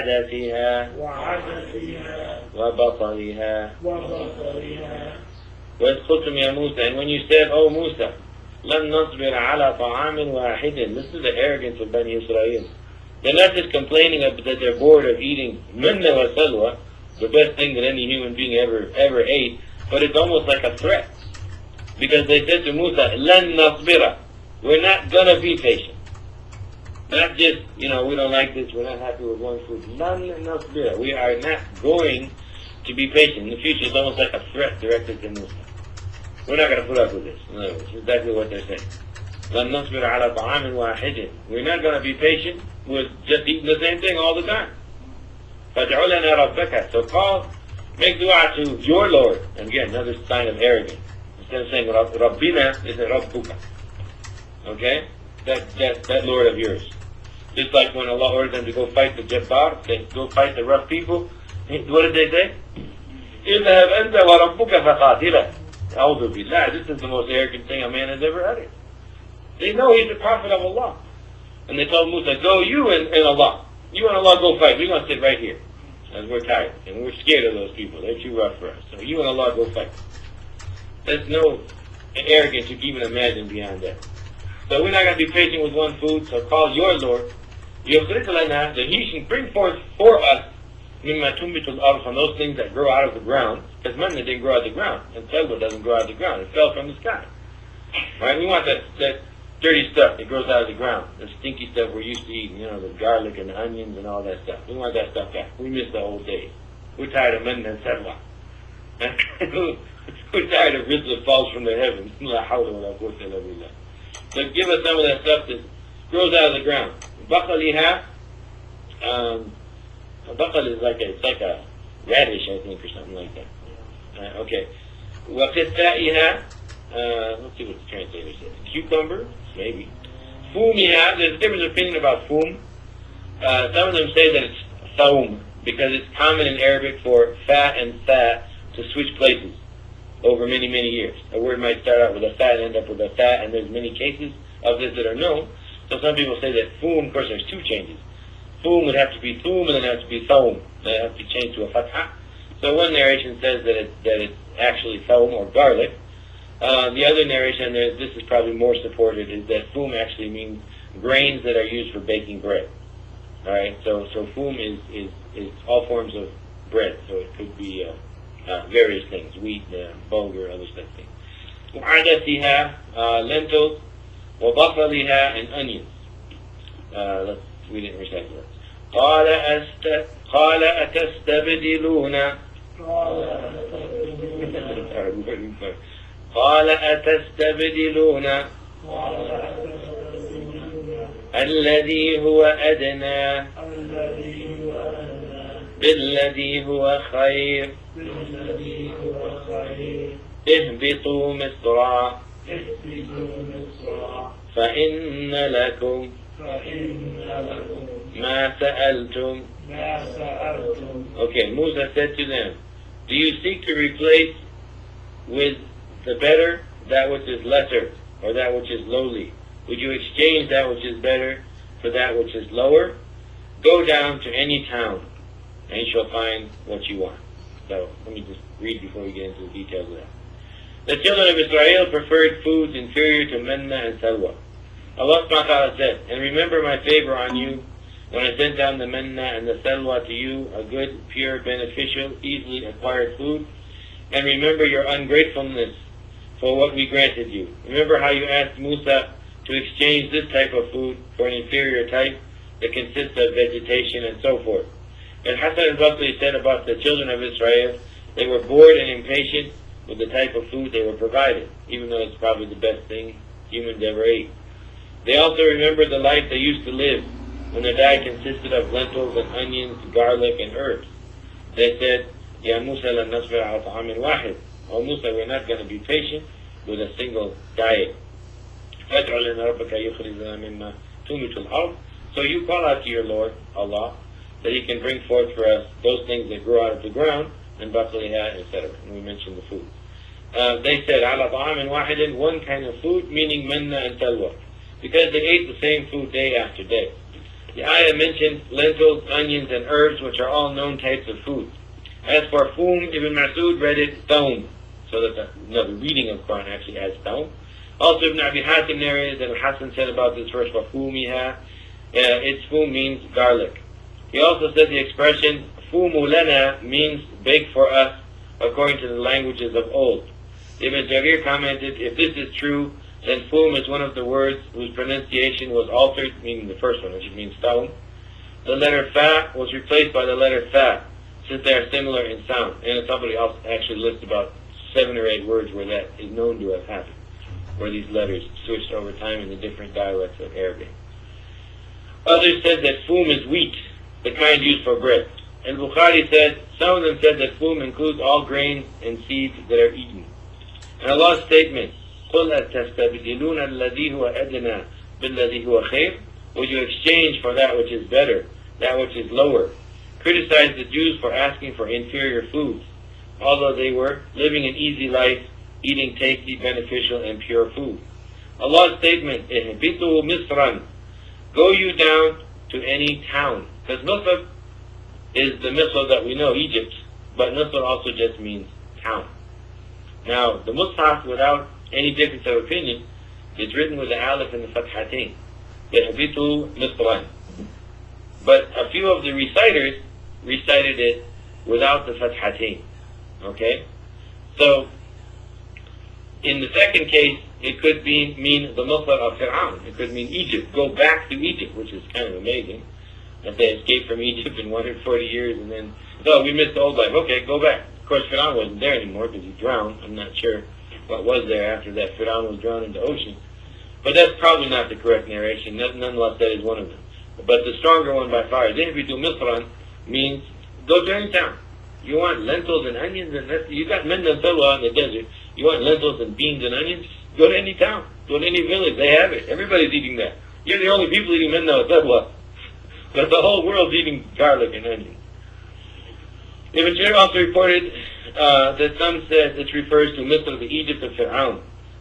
وعدسها وبصلها وَإِذْ قُلْتُمْ يَا مُوسَى, and when you said, O Musa, لَن نَصْبِرَ عَلَى طَعَامٍ وَاحِدٍ. This is the arrogance of Bani Israel. They're not just complaining that they're bored of eating manna wa salwa, the best thing that any human being ever ate, but it's almost like a threat. Because they said to Musa, لَن نَصْبِرَ, we're not going to be patient. Not just, we don't like this, we're not happy with one food. لَن نَصْبِرَ, we are not going to be patient. In the future, it's almost like a threat directed to Musa. We're not going to put up with this. In other words, exactly what they're saying. لَن نَصْبِرَ عَلَى طَعَامٍ وَاحِدٍ. We're not going to be patient with just eating the same thing all the time. فَادْعُ لَنَا رَبَّكَ. So make dua to your Lord. And again, another sign of arrogance. Instead of saying Rabbina, they say Rabbuka. Okay? That Lord of yours. Just like when Allah ordered them to go fight the Jabbar, they go fight the rough people. What did they say? إِذْهَبْ أَنْتَ وَرَبُّكَ فَقَاتِلَا. A'udhu billah. This is the most arrogant thing a man has ever uttered. They know he's the prophet of Allah. And they told Musa, go you and Allah. You and Allah go fight. We're going to sit right here. And we're tired. And we're scared of those people. They're too rough for us. So you and Allah go fight. There's no arrogance you can even imagine beyond that. So we're not going to be patient with one food. So call your Lord. That he should bring forth for us from those things that grow out of the ground. Because manna didn't grow out of the ground. And salwa doesn't grow out of the ground. It fell from the sky. Right? We want that dirty stuff that grows out of the ground. The stinky stuff we're used to eating. The garlic and the onions and all that stuff. We want that stuff back. We miss the old days. We're tired of manna and salwa. We're tired of rizq that falls from the heavens. So give us some of that stuff that grows out of the ground. Baqaliha. Baqal is like a radish, I think, or something like that. Okay. وَقِثَّائِهَا. Let's see what the translator says. Cucumber, maybe. Fumiha. There's a different opinion about fum. Some of them say that it's thawm, because it's common in Arabic for fa and tha to switch places over many, many years. A word might start out with a fa and end up with a tha, and there's many cases of this that are known. So some people say that fum, of course there's two changes. Fum would have to be thum, and then it has to be thawm. They have to be changed to a fatha. So one narration says that it's actually thawm or garlic. The other narration, this is probably more supported, is that fum actually means grains that are used for baking bread. All right, so fum is all forms of bread. So it could be various things, wheat, bulgur, other such things. وعدسها, lentils, وبصلها, and onions. We didn't recite that. قال أتستبدلون قال أتستبدلون الذي هو أدنى بالذي هو خير اهبطوا مصرا فإن لكم ما سألتم. Okay, Musa said to them, do you seek to replace with the better that which is lesser, or that which is lowly? Would you exchange that which is better for that which is lower? Go down to any town, and you shall find what you want. So, let me just read before we get into the details of that. The children of Israel preferred foods inferior to manna and salwa. Allah subhanahu wa ta'ala said, and remember my favor on you when I sent down the manna and the salwa to you, a good, pure, beneficial, easily acquired food. And remember your ungratefulness for what we granted you. Remember how you asked Musa to exchange this type of food for an inferior type that consists of vegetation and so forth. And Hassan al-Basri said about the children of Israel, they were bored and impatient with the type of food they were provided, even though it's probably the best thing humans ever ate. They also remembered the life they used to live when their diet consisted of lentils and onions, garlic and herbs. They said, Ya Musa lan nasbir ala ta'amin wahid. Oh Musa, we're not going to be patient with a single diet. فَادْعُ لَنَا رَبَّكَ يُخْرِجْ لَنَا مِمَّا تُنْبِتُ الْأَرْضُ. So you call out to your Lord, Allah, that He can bring forth for us those things that grow out of the ground, and baqliha, etc. And we mentioned the food. They said, ala ta'amin wahidin, one kind of food, meaning manna and salwa, because they ate the same food day after day. The ayah mentioned lentils, onions, and herbs, which are all known types of food. As for fum, Ibn Mas'ud read it thawm. So so that the reading of Quran actually adds tawm. Also, Ibn Abi Hatim narrated that Hassan said about this verse, وَفُومِهَا, its fum means garlic. He also said the expression, fumu lana, means bake for us, according to the languages of old. Ibn Jarir commented, if this is true, then fum is one of the words whose pronunciation was altered, meaning the first one, which means tawm. The letter fa was replaced by the letter tha, since they are similar in sound. And somebody else actually lists about 7 or 8 words where that is known to have happened, where these letters switched over time in the different dialects of Arabic. Others said that fum is wheat, the kind used for bread. And Bukhari said, some of them said that fum includes all grains and seeds that are eaten. And Allah's statement, قُلْ أَتَسْتَبْدِلُونَ الَّذِي هُوَ أَدْنَى بِالَّذِي هُوَ خَيْرٌ, would you exchange for that which is better, that which is lower? Criticized the Jews for asking for inferior foods, although they were living an easy life, eating tasty, beneficial, and pure food. Allah's statement, إِهْبِطُوا مِصْرًا, go you down to any town. Because Misr is the Misr that we know, Egypt, but Misr also just means town. Now, the Mus'haf, without any difference of opinion, is written with the Alif and the Fathatain. إِهْبِطُوا مِصْرًا. But a few of the reciters recited it without the Fathatain. Okay? So, in the second case, it could mean the Misr of Fir'aun. It could mean Egypt. Go back to Egypt, which is kind of amazing. That they escaped from Egypt in 140 years and then, no, we missed the old life. Okay, go back. Of course, Fir'aun wasn't there anymore because he drowned. I'm not sure what was there after that. Fir'aun was drowned in the ocean. But that's probably not the correct narration. Nonetheless, that is one of them. But the stronger one by far, Zihbitu Misran, means go to any town. You want lentils and onions, and you got men and salwa in the desert. You want lentils and beans and onions? Go to any town. Go to any village. They have it. Everybody's eating that. You're the only people eating men and salwa. But the whole world's eating garlic and onions. Ibn Jarir also reported that some said this refers to Misr, the Egypt of Fir'aun.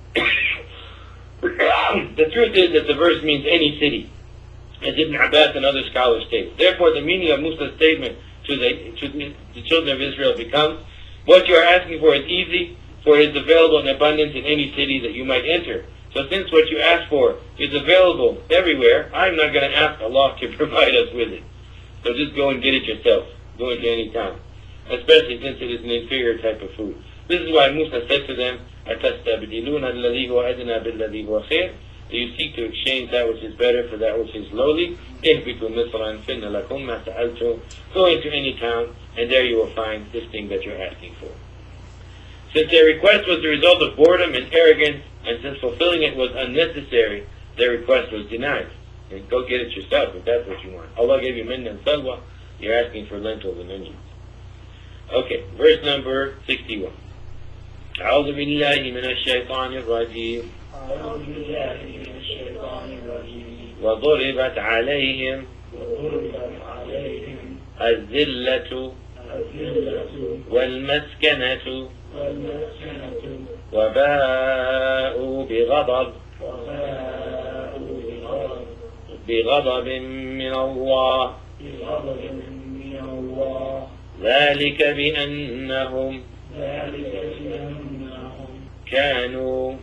The truth is that the verse means any city, as Ibn Abbas and other scholars state. Therefore, the meaning of Musa's statement to the children of Israel becomes, what you are asking for is easy, for it is available in abundance in any city that you might enter. So since what you ask for is available everywhere, I'm not going to ask Allah to provide us with it. So just go and get it yourself. Go into any town. Especially since it is an inferior type of food. This is why Musa said to them, أَتَسْتَبْدِلُونَ الَّذِي هُوَ أَدْنَى بِالَّذِي هُوَ خَيْرٌ, do you seek to exchange that which is better for that which is lowly? اهْبِطُوا مِصْرًا فِإِنَّ لَكُمْ مَا سَأَلْتُمْ, go into any town, and there you will find this thing that you're asking for. Since their request was the result of boredom and arrogance, and since fulfilling it was unnecessary, their request was denied. And go get it yourself if that's what you want. Allah gave you minna and salwa, you're asking for lentils and onions. Okay, verse number 61. أعوذ بالله من الشيطان الرجيم أعوذ بالله من الشيطان الرجيم وضربت عليهم وضربت عليهم الذلة الذلة والمسكنة والمسكنة وباءوا بغضب وباءوا بغضب من الله بغضب من الله ذلك بأنهم ذلك بأنهم كانوا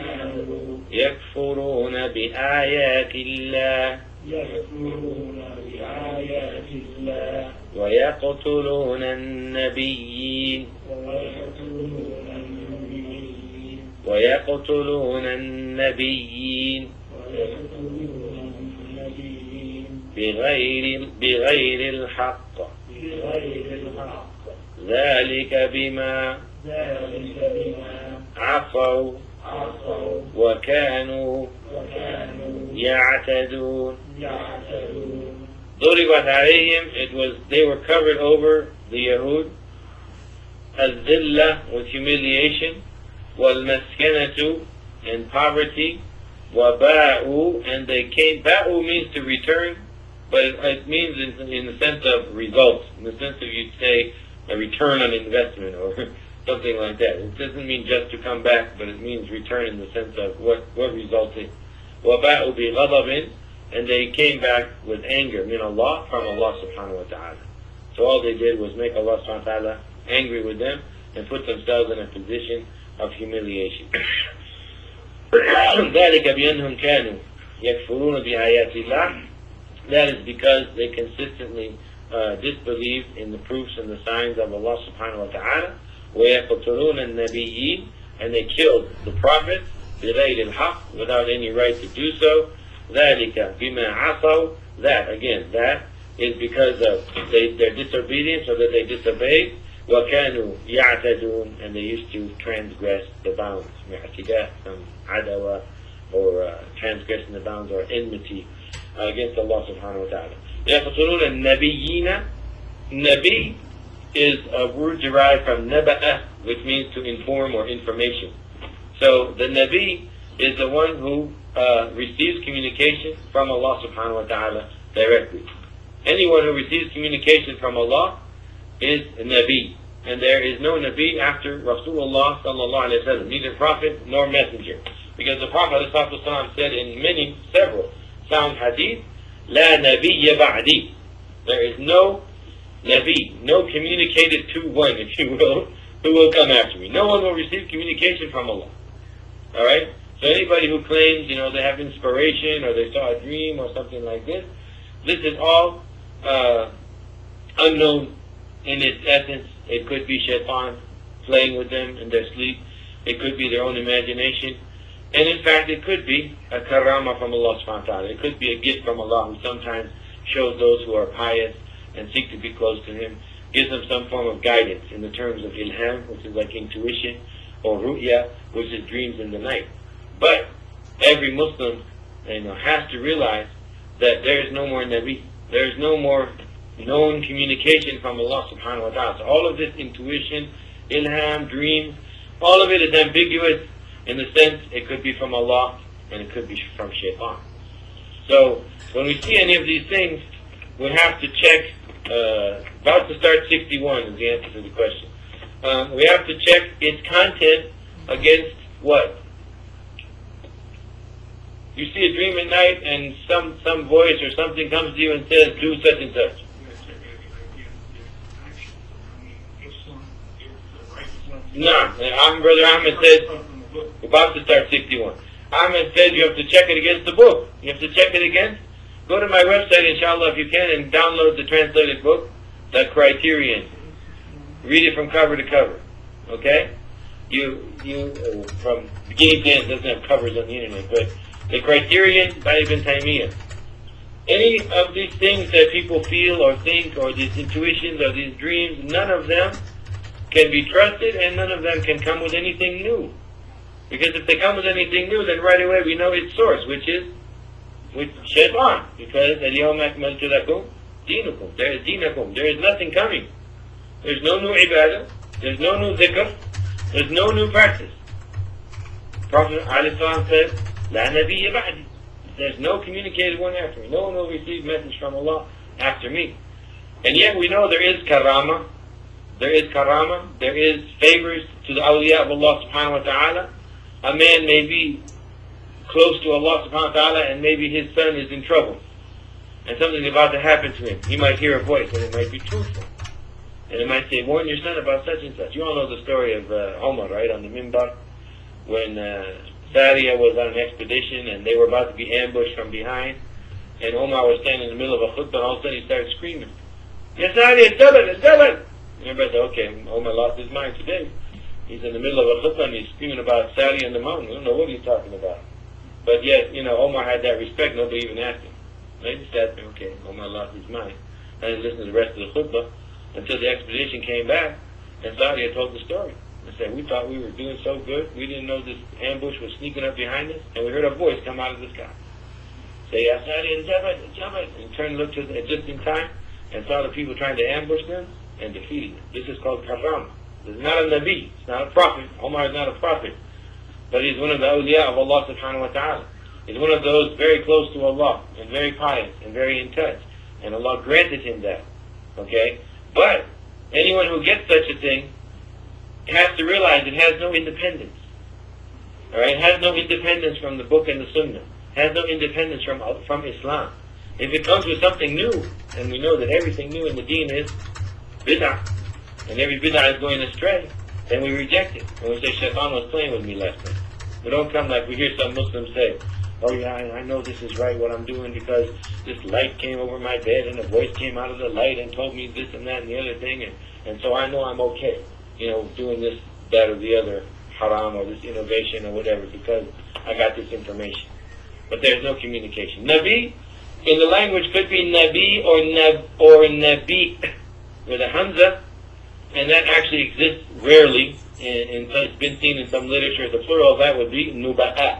يكفرون بآيات الله يكفرون بآيات الله ويقتلون النبيين ويقتلون النبيين بغير الحق ذلك بما عصوا وكانوا يعتدون. ضربت عليهم, they were covered over, the Yahud, الذلة with humiliation, والمسكنة and poverty, وباءوا and they came. Ba'u means to return, but it means in the sense of results, in the sense of, you'd say, a return on investment or something like that. It doesn't mean just to come back, but it means return in the sense of what resulted. وَبَاءُوا بِغَضَبٍ, and they came back with anger, min Allah, from Allah subhanahu wa ta'ala. So all they did was make Allah subhanahu wa ta'ala angry with them and put themselves in a position of humiliation. ذلك بأنهم كانوا يكفرون بآيات الله. That is because they consistently disbelieved in the proofs and the signs of Allah subhanahu wa ta'ala. ويقتلون النبيين, and they killed the prophets بغير الحق, without any right to do so. ذلك بما عصوا, that again, that is because of their disobedience, or that they disobeyed. وكانوا يعتدون, and they used to transgress the bounds. اعتداء from عدوى, or transgressing the bounds, or enmity against Allah subhanahu wa ta'ala. يقتلون النبيين. Nabi is a word derived from naba'a, which means to inform or information. So the Nabi is the one who receives communication from Allah subhanahu wa ta'ala directly. Anyone who receives communication from Allah is a Nabi. And there is no Nabi after Rasulullah sallallahu alayhi wa sallam, neither prophet nor messenger. Because the Prophet ﷺ said in several sound hadith, La Nabiyya ba'di. There is no Nabi, no communicated to one, if you will, who will come after me. No one will receive communication from Allah. Alright? So anybody who claims, they have inspiration, or they saw a dream, or something like this is all unknown in its essence. It could be shaitan playing with them in their sleep. It could be their own imagination. And in fact, it could be a karama from Allah subhanahu wa ta'ala. It could be a gift from Allah, who sometimes shows those who are pious and seek to be close to Him, gives them some form of guidance in the terms of ilham, which is like intuition, or ru'ya, which is dreams in the night. But every Muslim has to realize that there is no more Nabi. There is no more known communication from Allah subhanahu wa ta'ala. So all of this intuition, ilham, dreams, all of it is ambiguous in the sense it could be from Allah and it could be from shaitan. So when we see any of these things, we have to check, about to start 61 is the answer to the question. We have to check its content against what? You see a dream at night and some voice or something comes to you and says, do such and such. No, Brother Ahmed said, about to start 61. Ahmed said you have to check it against the book. You have to check it against. Go to my website, inshallah, if you can, and download the translated book, The Criterion. Read it from cover to cover. Okay? You from beginning to end, doesn't have covers on the internet, but The Criterion by Ibn Taymiyyah. Any of these things that people feel or think, or these intuitions or these dreams, none of them can be trusted, and none of them can come with anything new. Because if they come with anything new, then right away we know its source, which is with shaitan. Because اليوم أكملت لكم دينكم. There is dinakum. There is nothing coming. There's no new ibadah. There's no new dhikr. There's no new practice. Prophet ﷺ said, La nabiyya ba'di. There's no communicated one after me. No one will receive message from Allah after me. And yet we know there is karama. There is karama. There is favors to the awliya of Allah subhanahu wa ta'ala. A man may be close to Allah subhanahu wa ta'ala, and maybe his son is in trouble. And something's about to happen to him. He might hear a voice, and it might be truthful. And it might say, warn your son about such and such. You all know the story of Omar, right, on the minbar, when Sariya was on an expedition, and they were about to be ambushed from behind. And Omar was standing in the middle of a khutbah, and all of a sudden he started screaming, Ya Sariya, it's Jabal! And everybody said, okay, Omar lost his mind today. He's in the middle of a khutbah, and he's screaming about Sariya in the mountain. I don't know what he's talking about. But yet, Omar had that respect. Nobody even asked him. They just asked him, okay, Omar lost his mind. I didn't listen to the rest of the khutbah until the expedition came back, and Sariya told the story. They said, we thought we were doing so good. We didn't know this ambush was sneaking up behind us, and we heard a voice come out of the sky. Say, Ya Sariya, Jabal, and turned and looked just in time, and saw the people trying to ambush them, and defeated them. This is called karam. This is not a Nabi. It's not a prophet. Omar is not a prophet. But he's one of the awliya of Allah subhanahu wa ta'ala. He's one of those very close to Allah, and very pious, and very in touch. And Allah granted him that. Okay? But anyone who gets such a thing has to realize it has no independence. Alright? It has no independence from the book and the sunnah. It has no independence from Islam. If it comes with something new, and we know that everything new in the deen is bid'ah, and every bid'ah is going astray, then we reject it. And we say, Shaitan was playing with me last night. We don't come like we hear some Muslims say, oh yeah, I know this is right what I'm doing because this light came over my bed and a voice came out of the light and told me this and that and the other thing, and so I know I'm okay, doing this, that or the other haram or this innovation or whatever because I got this information. But there's no communication. Nabi, in the language, could be Nabi or Nabi with a Hamza, and that actually exists rarely. It's been seen in some literature. The plural of that would be Nuba'a.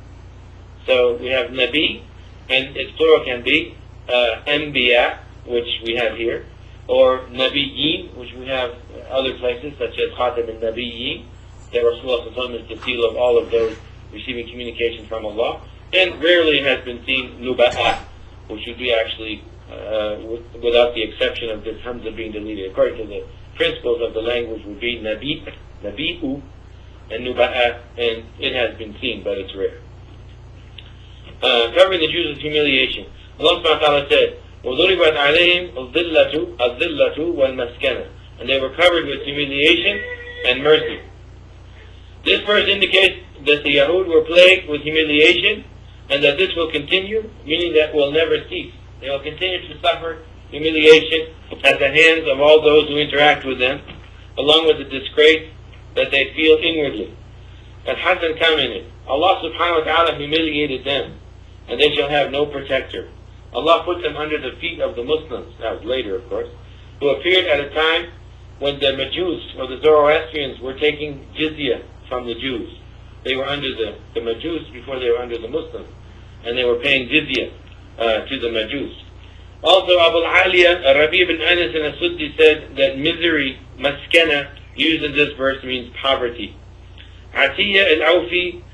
So we have Nabi, and its plural can be Anbiya, which we have here, or Nabiyyin, which we have other places, such as Khatam al-Nabiyyin, that Rasulullah is the seal of all of those receiving communication from Allah. And rarely has been seen Nuba'a, which would be actually, without the exception of this Hamza being deleted. According to the principles of the language would be Nabi'u, and Nuba'a, and it has been seen, but it's rare. Covering the Jews with humiliation. Allah subhanahu wa ta'ala said, وَضُرِبَتْ عَلَيْهِمْ الذِّلَّةُ وَالْمَسْكَنَةُ, and they were covered with humiliation and mercy. This verse indicates that the Yahud were plagued with humiliation and that this will continue, meaning that will never cease. They will continue to suffer humiliation at the hands of all those who interact with them, along with the disgrace that they feel inwardly. As Hassan commented, Allah subhanahu wa ta'ala humiliated them, and they shall have no protector. Allah put them under the feet of the Muslims, that was later of course, who appeared at a time when the Majus, or the Zoroastrians, were taking jizya from the Jews. They were under the Majus before they were under the Muslims, and they were paying jizya to the Majus. Also, Abu al-Aliya, Rabi ibn Anas and As-Suddi said that misery, maskana, used in this verse means poverty. Atiyya al-Awfi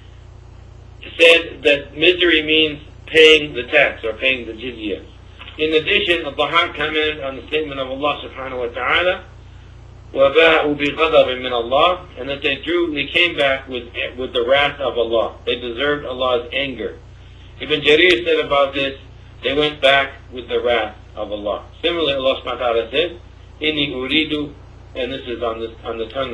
said that misery means paying the tax or paying the jizya. In addition, Al-Dhahak commented on the statement of Allah subhanahu wa ta'ala, وَبَاءُوا بِغَضَبٍ مِّنَ اللَّهِ, and that they came back with the wrath of Allah. They deserved Allah's anger. Ibn Jarir said about this, they went back with the wrath of Allah. Similarly, Allah subhanahu wa ta'ala said, إِنِّي أُرِيدُ, and this is on the tongue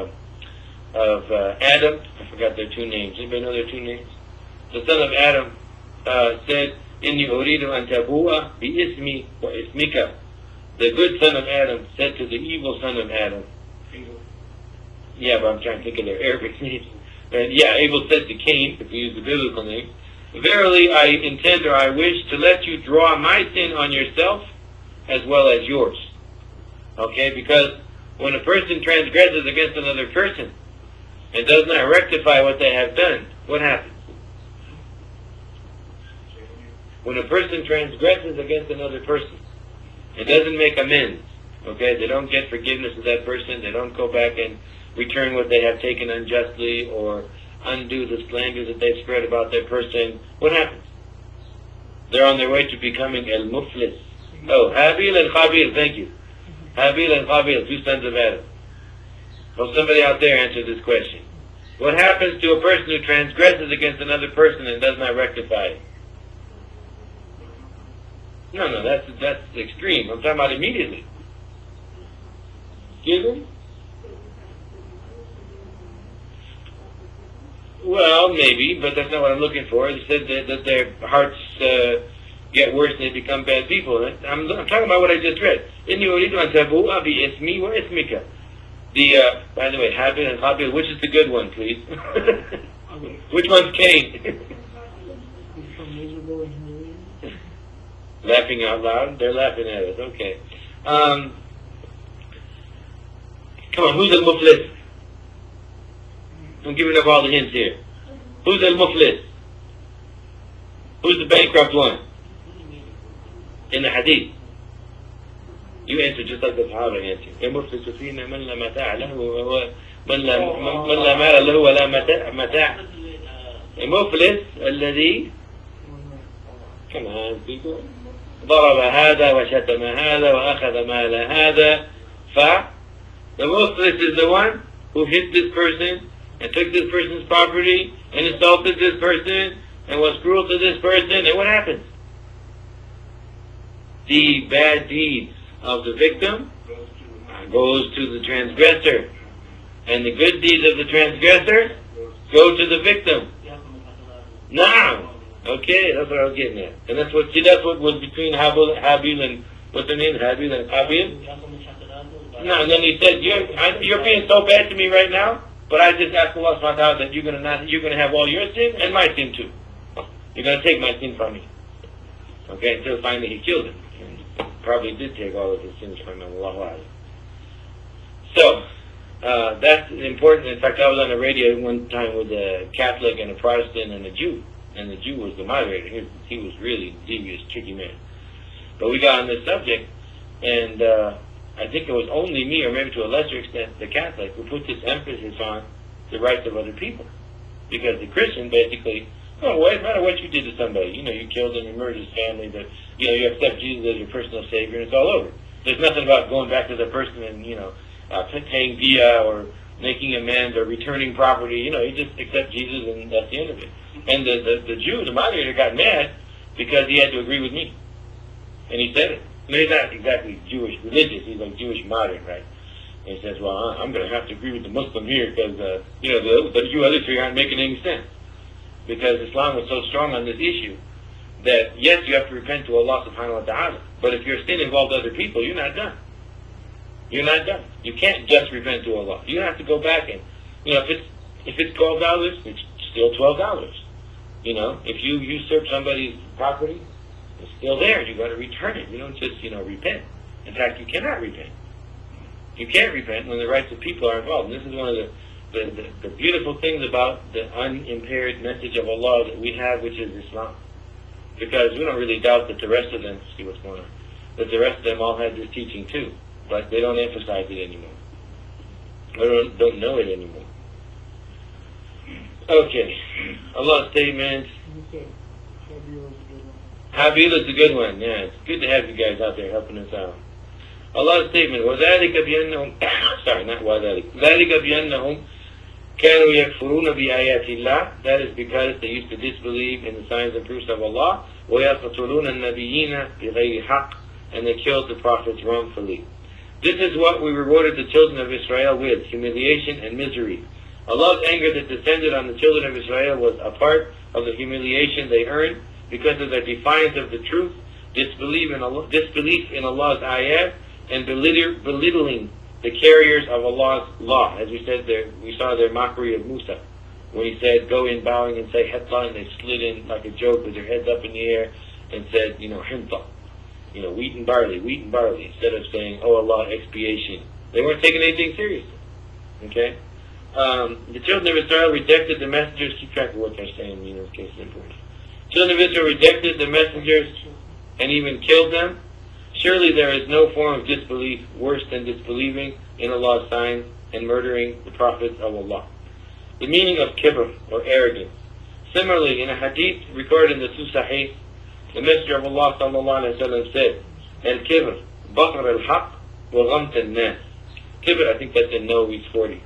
of Adam. I forgot their two names. Anybody know their two names? The son of Adam said, إِنِّي أُرِيدُ أَن تَبُوءَ بِإِسْمِي وَإِسْمِكَ. The good son of Adam said to the evil son of Adam, yeah, but I'm trying to think of their Arabic names. Abel said to Cain, if we use the biblical name, verily I intend or I wish to let you draw my sin on yourself as well as yours. Okay, because when a person transgresses against another person and does not rectify what they have done, what happens? When a person transgresses against another person, it doesn't make amends. Okay, they don't get forgiveness of that person. They don't go back and return what they have taken unjustly or undo the slanders that they've spread about that person. What happens? They're on their way to becoming al-muflis. Oh, Habil and Qabil, thank you. Habil and Qabil, two sons of Adam. Well, somebody out there answer this question. What happens to a person who transgresses against another person and does not rectify it? No, that's extreme. I'm talking about immediately. Excuse me? Well, maybe, but that's not what I'm looking for. He said that their hearts get worse and they become bad people. I'm talking about what I just read. إِنِّي أُرِيدُ أَن تَبُوءَ بِإِسْمِي وَإِسْمِكَ. By the way, Habil and Qabil, which is the good one, please? Which one's Cain? Laughing out loud? They're laughing at us. Okay. Come on, who's al-muflis? I'm giving up all the hints here. Who's al-muflis? Who's the bankrupt one? In the hadith. You answer just like the Sahaba answered. المفلس فينا من لا متاع له وهو من لا مال له ولا متاع. المفلس الذي come on people ضرب هذا وشتم هذا وأخذ مال هذا. The muflis is the one who hit this person and took this person's property and insulted this person and was cruel to this person. And what happens? The bad deeds of the victim goes to the transgressor, And the good deeds of the transgressor go to the victim. Now, okay, that's what I was getting at. And that's what was between Habil and, what's her name? Habil and Qabil? No, and then he said, you're being so bad to me right now, but I just ask Allah subhanahu wa ta'ala that you're gonna have all your sin and my sin too. You're gonna take my sin from me. Okay, until finally he killed him. And probably did take all of his sins from him, Allahu Akbar. So, that's important. In fact, I was on the radio one time with a Catholic and a Protestant and a Jew. And the Jew was the moderator. He was really devious, tricky man. But we got on this subject, and I think it was only me, or maybe to a lesser extent the Catholic, who put this emphasis on the rights of other people. Because the Christian basically, oh, well, it doesn't matter what you did to somebody. You know, you killed him, you murdered his family, that you accept Jesus as your personal Savior, and it's all over. There's nothing about going back to the person and, paying dia or making amends or returning property. You just accept Jesus and that's the end of it. And the Jew, the moderator, got mad because he had to agree with me. And he said it. I mean, he's not exactly Jewish religious, he's like Jewish modern, right? And he says, well, I'm going to have to agree with the Muslim here because, the you other three aren't making any sense. Because Islam was so strong on this issue that, yes, you have to repent to Allah subhanahu wa ta'ala, but if your sin involved other people, you're not done. You're not done. You can't just repent to Allah. You have to go back and, if it's $12, it's still $12. If you usurp somebody's property, it's still there. You got to return it. You don't just, repent. In fact, you cannot repent. You can't repent when the rights of people are involved. And this is one of the beautiful things about the unimpaired message of Allah that we have, which is Islam. Because we don't really doubt that the rest of them, see what's going on, that the rest of them all had this teaching too. But they don't emphasize it anymore. Or don't know it anymore. Okay. Allah's statement. Habil is a good one. Yeah, it's good to have you guys out there helping us out. Allah's statement. وَذَلِكَ بِأَنَّهُمْ sorry, not وَذَلِكَ. ذَلِكَ بِأَنَّهُمْ كَانُوا يَكْفُرُونَ بِآيَاتِ اللَّهِ. That is because they used to disbelieve in the signs and proofs of Allah. وَيَقْتُلُونَ النَّبِيِّينَ بِغَيْرِ حَقٍّ. And they killed the prophets wrongfully. This is what we rewarded the children of Israel with, humiliation and misery. Allah's anger that descended on the children of Israel was a part of the humiliation they earned because of their defiance of the truth, disbelief in Allah's ayat, and belittling the carriers of Allah's law. As we said, we saw their mockery of Musa when he said, go in bowing and say Hitta, and they slid in like a joke with their heads up in the air and said, Hinta. Wheat and barley, instead of saying, oh Allah, expiation. They weren't taking anything seriously. Okay? The children of Israel rejected the messengers. Keep track of what they're saying, in case it's important. Children of Israel rejected the messengers and even killed them. Surely there is no form of disbelief worse than disbelieving in Allah's signs and murdering the prophets of Allah. The meaning of kibr, or arrogance. Similarly, in a hadith recorded in the Sahih, the Messenger of Allah sallallahu alaihi wasallam said, "Al-kibr, baqr al-haq, wa ghamt al-nas." Kibr, I think that's in Nawawi's 40.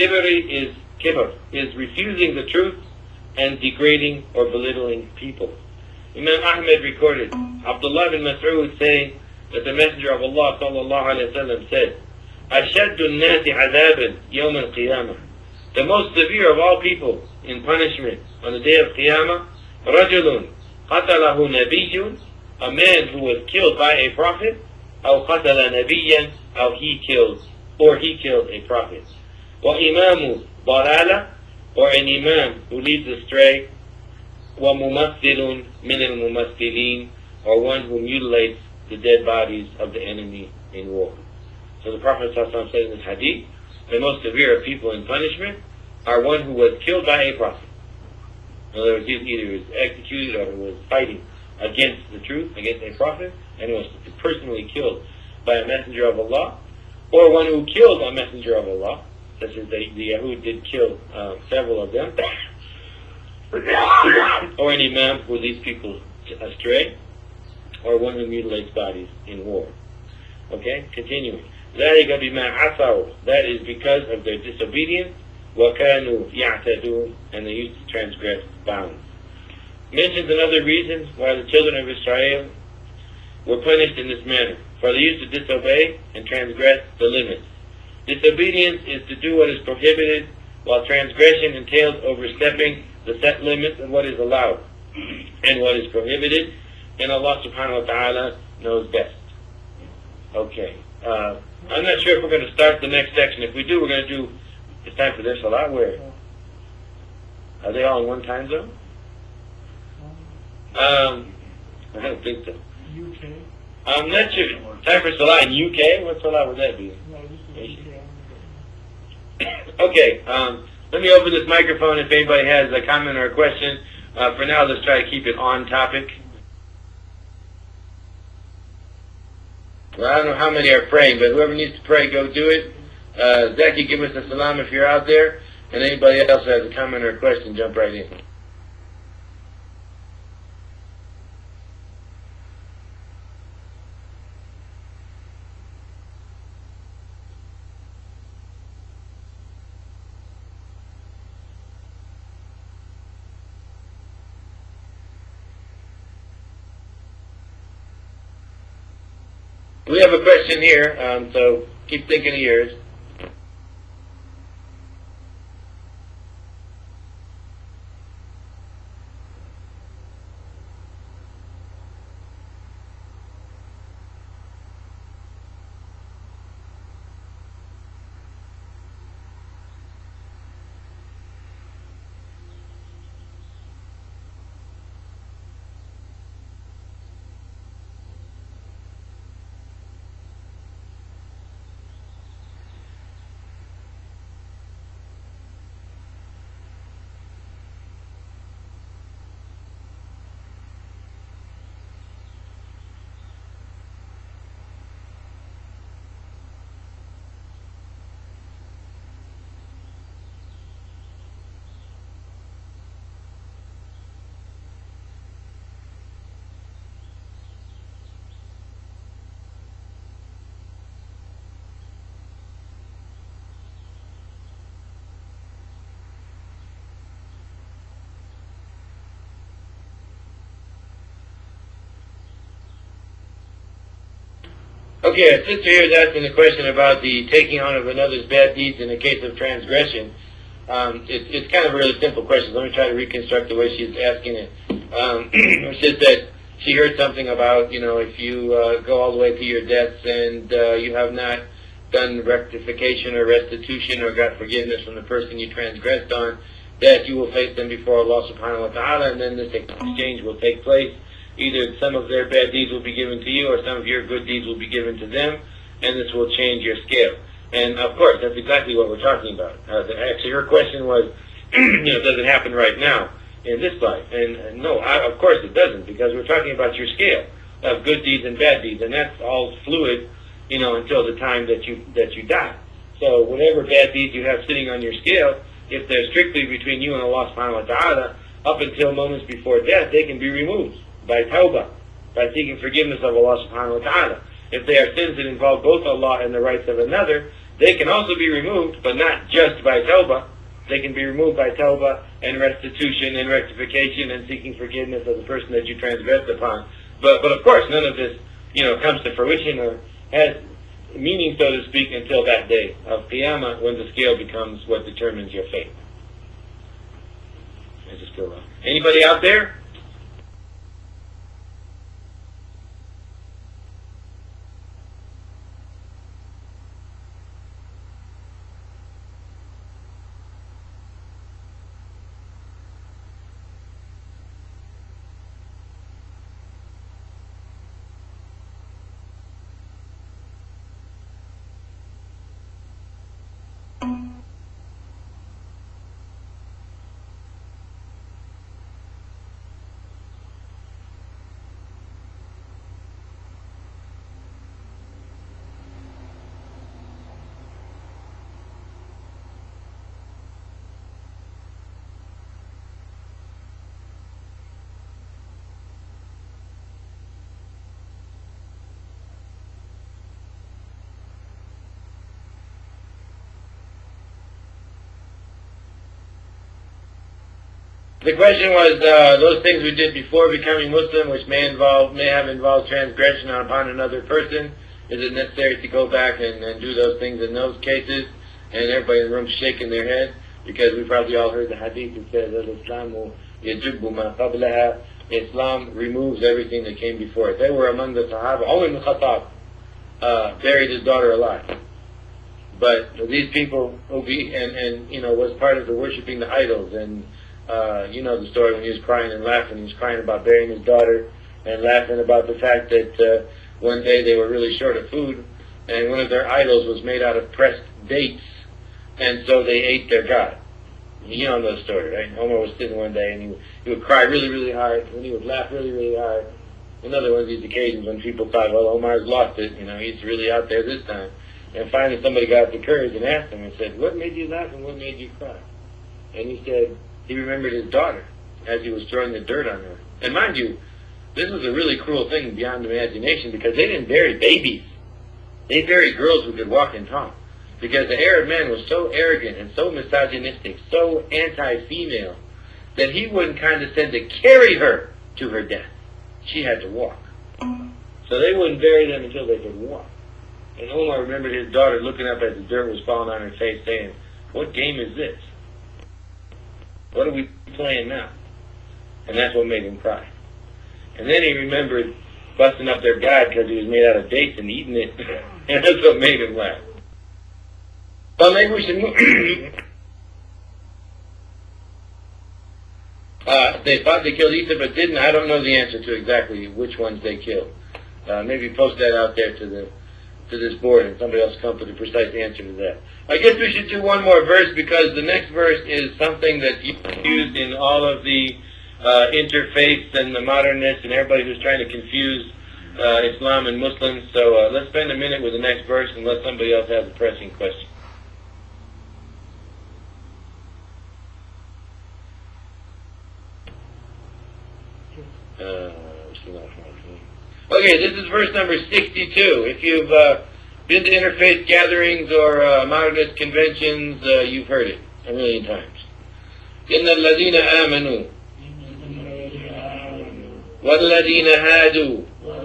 Kibr is refusing the truth and degrading or belittling people. Imam Ahmed recorded Abdullah bin Mas'ud saying that the Messenger of Allah sallallahu alaihi wasallam said, "Ashaddu an-nasi 'adaban yawm al-qiyamah." The most severe of all people in punishment on the day of Qiyamah, rajulun qatalahu nabiyyun, a man who was killed by a prophet, aw qatala nabiyyan, or he killed a prophet. Wa imamu dalala, or an imam who leads astray, wa mumathilun min al-mumathilin, or one who mutilates the dead bodies of the enemy in war. So the Prophet ﷺ said in this hadith, the most severe of people in punishment are one who was killed by a prophet. In other words, he either was executed or was fighting against the truth, against a prophet, and was personally killed by a messenger of Allah, or one who killed a messenger of Allah, such as the Yahud did kill several of them, or an imam who leads people astray, or one who mutilates bodies in war. Okay, continuing. ذَلِكَ بِمَا عَصَوْا. That is because of their disobedience. وَكَانُوا يَعْتَدُونَ. And they used to transgress bounds. Mentions another reason why the children of Israel were punished in this manner. For they used to disobey and transgress the limits. Disobedience is to do what is prohibited, while transgression entails overstepping the set limits of what is allowed and what is prohibited, and Allah subhanahu wa ta'ala knows best. Okay. I'm not sure if we're going to start the next section. If we do, we're going to do, it's time for their salah. Where? Are they all in one time zone? I don't think so. UK? I'm not sure. Time for salah in UK? What salah would that be? No, this is UK. Okay, let me open this microphone if anybody has a comment or a question. For now, let's try to keep it on topic. Well, I don't know how many are praying, but whoever needs to pray, go do it. Zaki, give us a salam if you're out there. And anybody else has a comment or a question, jump right in. We have a question here, so keep thinking of yours. Okay, a sister here is asking a question about the taking on of another's bad deeds in the case of transgression. It's kind of a really simple question. Let me try to reconstruct the way she's asking it. She said that she heard something about, if you go all the way to your debts and you have not done rectification or restitution or got forgiveness from the person you transgressed on, that you will face them before Allah subhanahu wa ta'ala, and then this exchange will take place. Either some of their bad deeds will be given to you, or some of your good deeds will be given to them, and this will change your scale. And of course, that's exactly what we're talking about. Actually, her question was, does it happen right now in this life? And no, of course it doesn't, because we're talking about your scale of good deeds and bad deeds, and that's all fluid, until the time that you die. So whatever bad deeds you have sitting on your scale, if they're strictly between you and Allah subhanahu wa ta'ala, up until moments before death, they can be removed by tawbah, by seeking forgiveness of Allah subhanahu wa ta'ala. If they are sins that involve both Allah and the rights of another, they can also be removed, but not just by tawbah. They can be removed by tawbah and restitution and rectification and seeking forgiveness of the person that you transgressed upon. But of course, none of this, comes to fruition or has meaning, so to speak, until that day of Qiyamah, when the scale becomes what determines your fate. Anybody out there? The question was those things we did before becoming Muslim, which may have involved transgression upon another person, Is it necessary to go back and do those things in those cases? And everybody in the room shaking their head, because we probably all heard the hadith that says, Al-Islamu yajubbu ma qablaha. Islam removes everything that came before it. They were among the Sahaba. Umar ibn Khattab buried his daughter alive. But these people, was part of the worshipping the idols. And the story when he was crying and laughing. He was crying about burying his daughter and laughing about the fact that one day they were really short of food, and one of their idols was made out of pressed dates, and so they ate their god. You all know the story, right? Omar was sitting one day, and he would cry really, really hard, and he would laugh really, really hard. Another one of these occasions when people thought, well, Omar's lost it, he's really out there this time. And finally somebody got up the courage and asked him and said, what made you laugh and what made you cry? And he said he remembered his daughter as he was throwing the dirt on her. And mind you, this was a really cruel thing beyond imagination, because they didn't bury babies. They buried girls who could walk and talk. Because the Arab man was so arrogant and so misogynistic, so anti-female, that he wouldn't condescend to carry her to her death. She had to walk. So they wouldn't bury them until they could walk. And Omar remembered his daughter looking up as the dirt was falling on her face, saying, what game is this? What are we playing now? And that's what made him cry. And then he remembered busting up their god because he was made out of dates and eating it. And that's what made him laugh. Well, maybe we should move. They thought they killed Isa but didn't. I don't know the answer to exactly which ones they killed. Maybe post that out there to this board and somebody else come up with a precise answer to that. I guess we should do one more verse, because the next verse is something that's used in all of the interfaiths and the modernists and everybody who's trying to confuse Islam and Muslims. So let's spend a minute with the next verse and let somebody else have a pressing question. Okay, this is verse number 62. If you've been to interfaith gatherings or modernist conventions, you've heard it a million times. إِنَّ الَّذِينَ آمَنُوا وَالَّذِينَ هَادُوا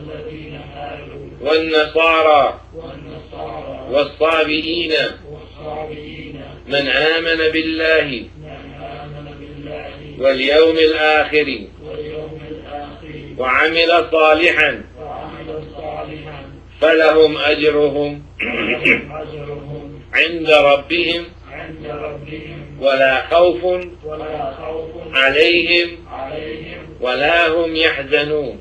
وَالنَّصَارَى وَالصَّابِئِينَ مَنْ آمَنَ بِاللَّهِ وَالْيَوْمِ الْآخِرِ وعمل صالحا فلهم أجرهم عند ربهم ولا خوف عليهم ولا هم يحزنون.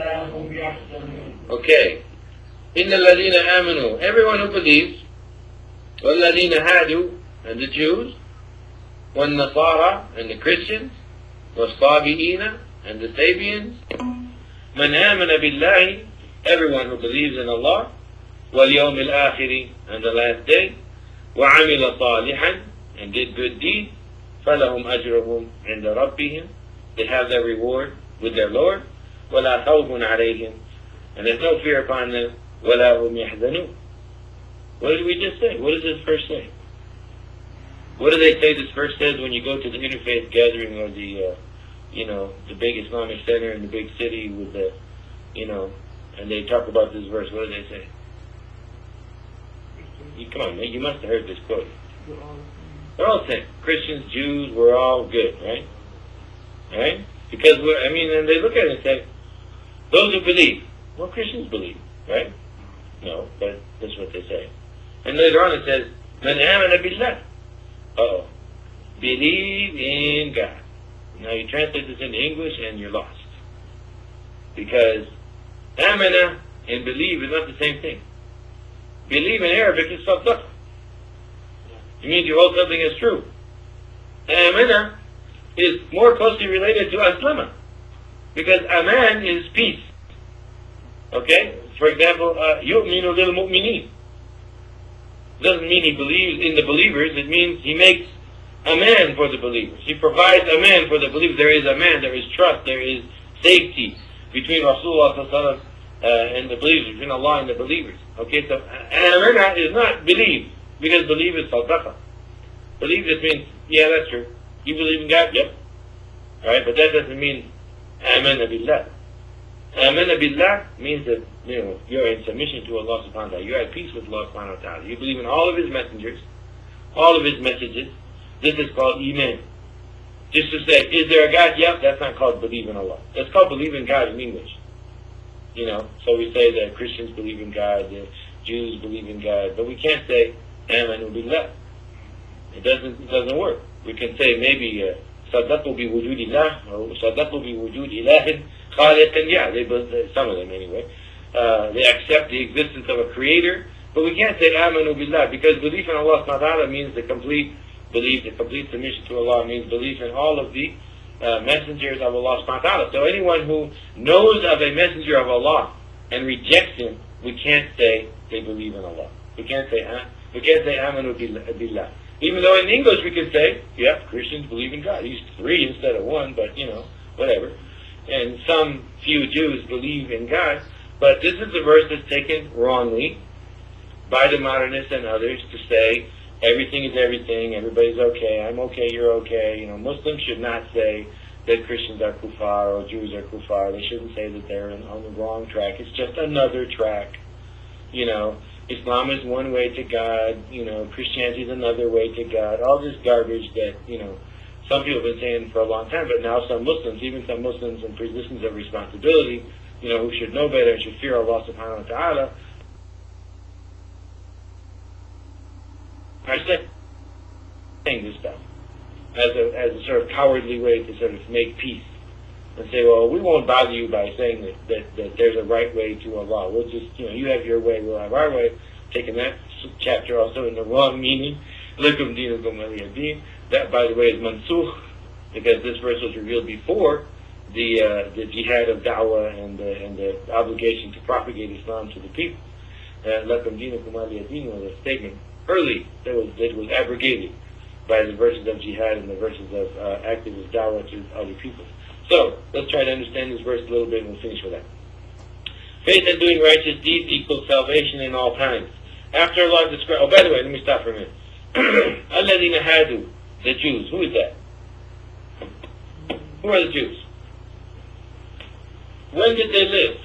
Okay. إن الذين آمنوا, everyone who believes, والذين هادوا, and the Jews, والنصارى, and the Christians, والصابئين, and the Sabians, من آمن بالله, everyone who believes in Allah, واليوم الآخر, and the last day, وعمل صالحا, and did good deeds, فلهم أجرهم عند ربهم, they have their reward with their Lord, ولا خوف عليهم, and there's no fear upon them, ولا هم يحزنون. What did we just say? What does this verse say? What do they say this verse says when you go to the interfaith gathering or the big Islamic center in the big city with the, and they talk about this verse? What do they say? Come on, man, you must have heard this quote. They're all saying, Christians, Jews, we're all good, right? Right? Because and they look at it and say, those who believe. Well, Christians believe, right? No, but that's what they say. And later on it says, Man amana billah. Uh-oh. Believe in God. Now you translate this into English and you're lost. Because amana and believe is not the same thing. Believe in Arabic is sadaq. It means you hold something as true. Amana is more closely related to aslama. Because aman is peace. Okay? For example, yu'minu lil mu'minin. Doesn't mean he believes in the believers. It means he makes aman for the believers. He provides aman for the believers. There is aman, there is trust, there is safety between Rasulullah and the believers, between Allah and the believers. Okay, so amana is not believe, because believe is sadaqah. Believe just means, yeah, that's true. You believe in God? Yep. Alright, but that doesn't mean amana billah. Amana billah means that, you're in submission to Allah subhanahu wa ta'ala. You're at peace with Allah subhanahu wa ta'ala. You believe in all of His messengers, all of His messages. This is called Iman. Just to say, is there a God? Yep, that's not called believe in Allah. That's called believe in God in English. So we say that Christians believe in God, the Jews believe in God, but we can't say Amanu billah. It doesn't work. We can say maybe Sadaqu bi wujudillah or Sadaqu bi wujud ilahin khaliqan. Yeah, some of them anyway. They accept the existence of a creator, but we can't say Amanu billah because belief in Allah subhanahu wa ta'ala means the complete belief, the complete submission to Allah means belief in all of the messengers of Allah subhanahu wa ta'ala. So anyone who knows of a messenger of Allah and rejects him, we can't say they believe in Allah. We can't say Amanu billah. Even though in English we could say, yeah, Christians believe in God. He's 3 instead of 1, but whatever. And some few Jews believe in God. But this is a verse that's taken wrongly by the modernists and others to say everything is everything, everybody's okay, I'm okay, you're okay. Muslims should not say that Christians are kuffar or Jews are kuffar. They shouldn't say that they're on the wrong track. It's just another track. Islam is one way to God. Christianity is another way to God. All this garbage that, some people have been saying for a long time, but now even some Muslims in positions of responsibility, who should know better and should fear Allah subhanahu wa ta'ala, are saying this stuff as a sort of cowardly way to sort of make peace and say, well, we won't bother you by saying that there's a right way to Allah. We'll just, you have your way, we'll have our way. Taking that chapter also in the wrong meaning. Lakum dinukum waliya din. That, by the way, is mansukh, because this verse was revealed before the jihad of da'wah and the obligation to propagate Islam to the people. Lakum dinukum waliya din was a statement early that was abrogated by the verses of jihad and the verses of activist da'wah to other people. So, let's try to understand this verse a little bit and we'll finish with that. Faith and doing righteous deeds equals salvation in all times. After Allah described... Oh, by the way, let me stop for a minute. Alladhina hadu, the Jews. Who is that? Who are the Jews? When did they live?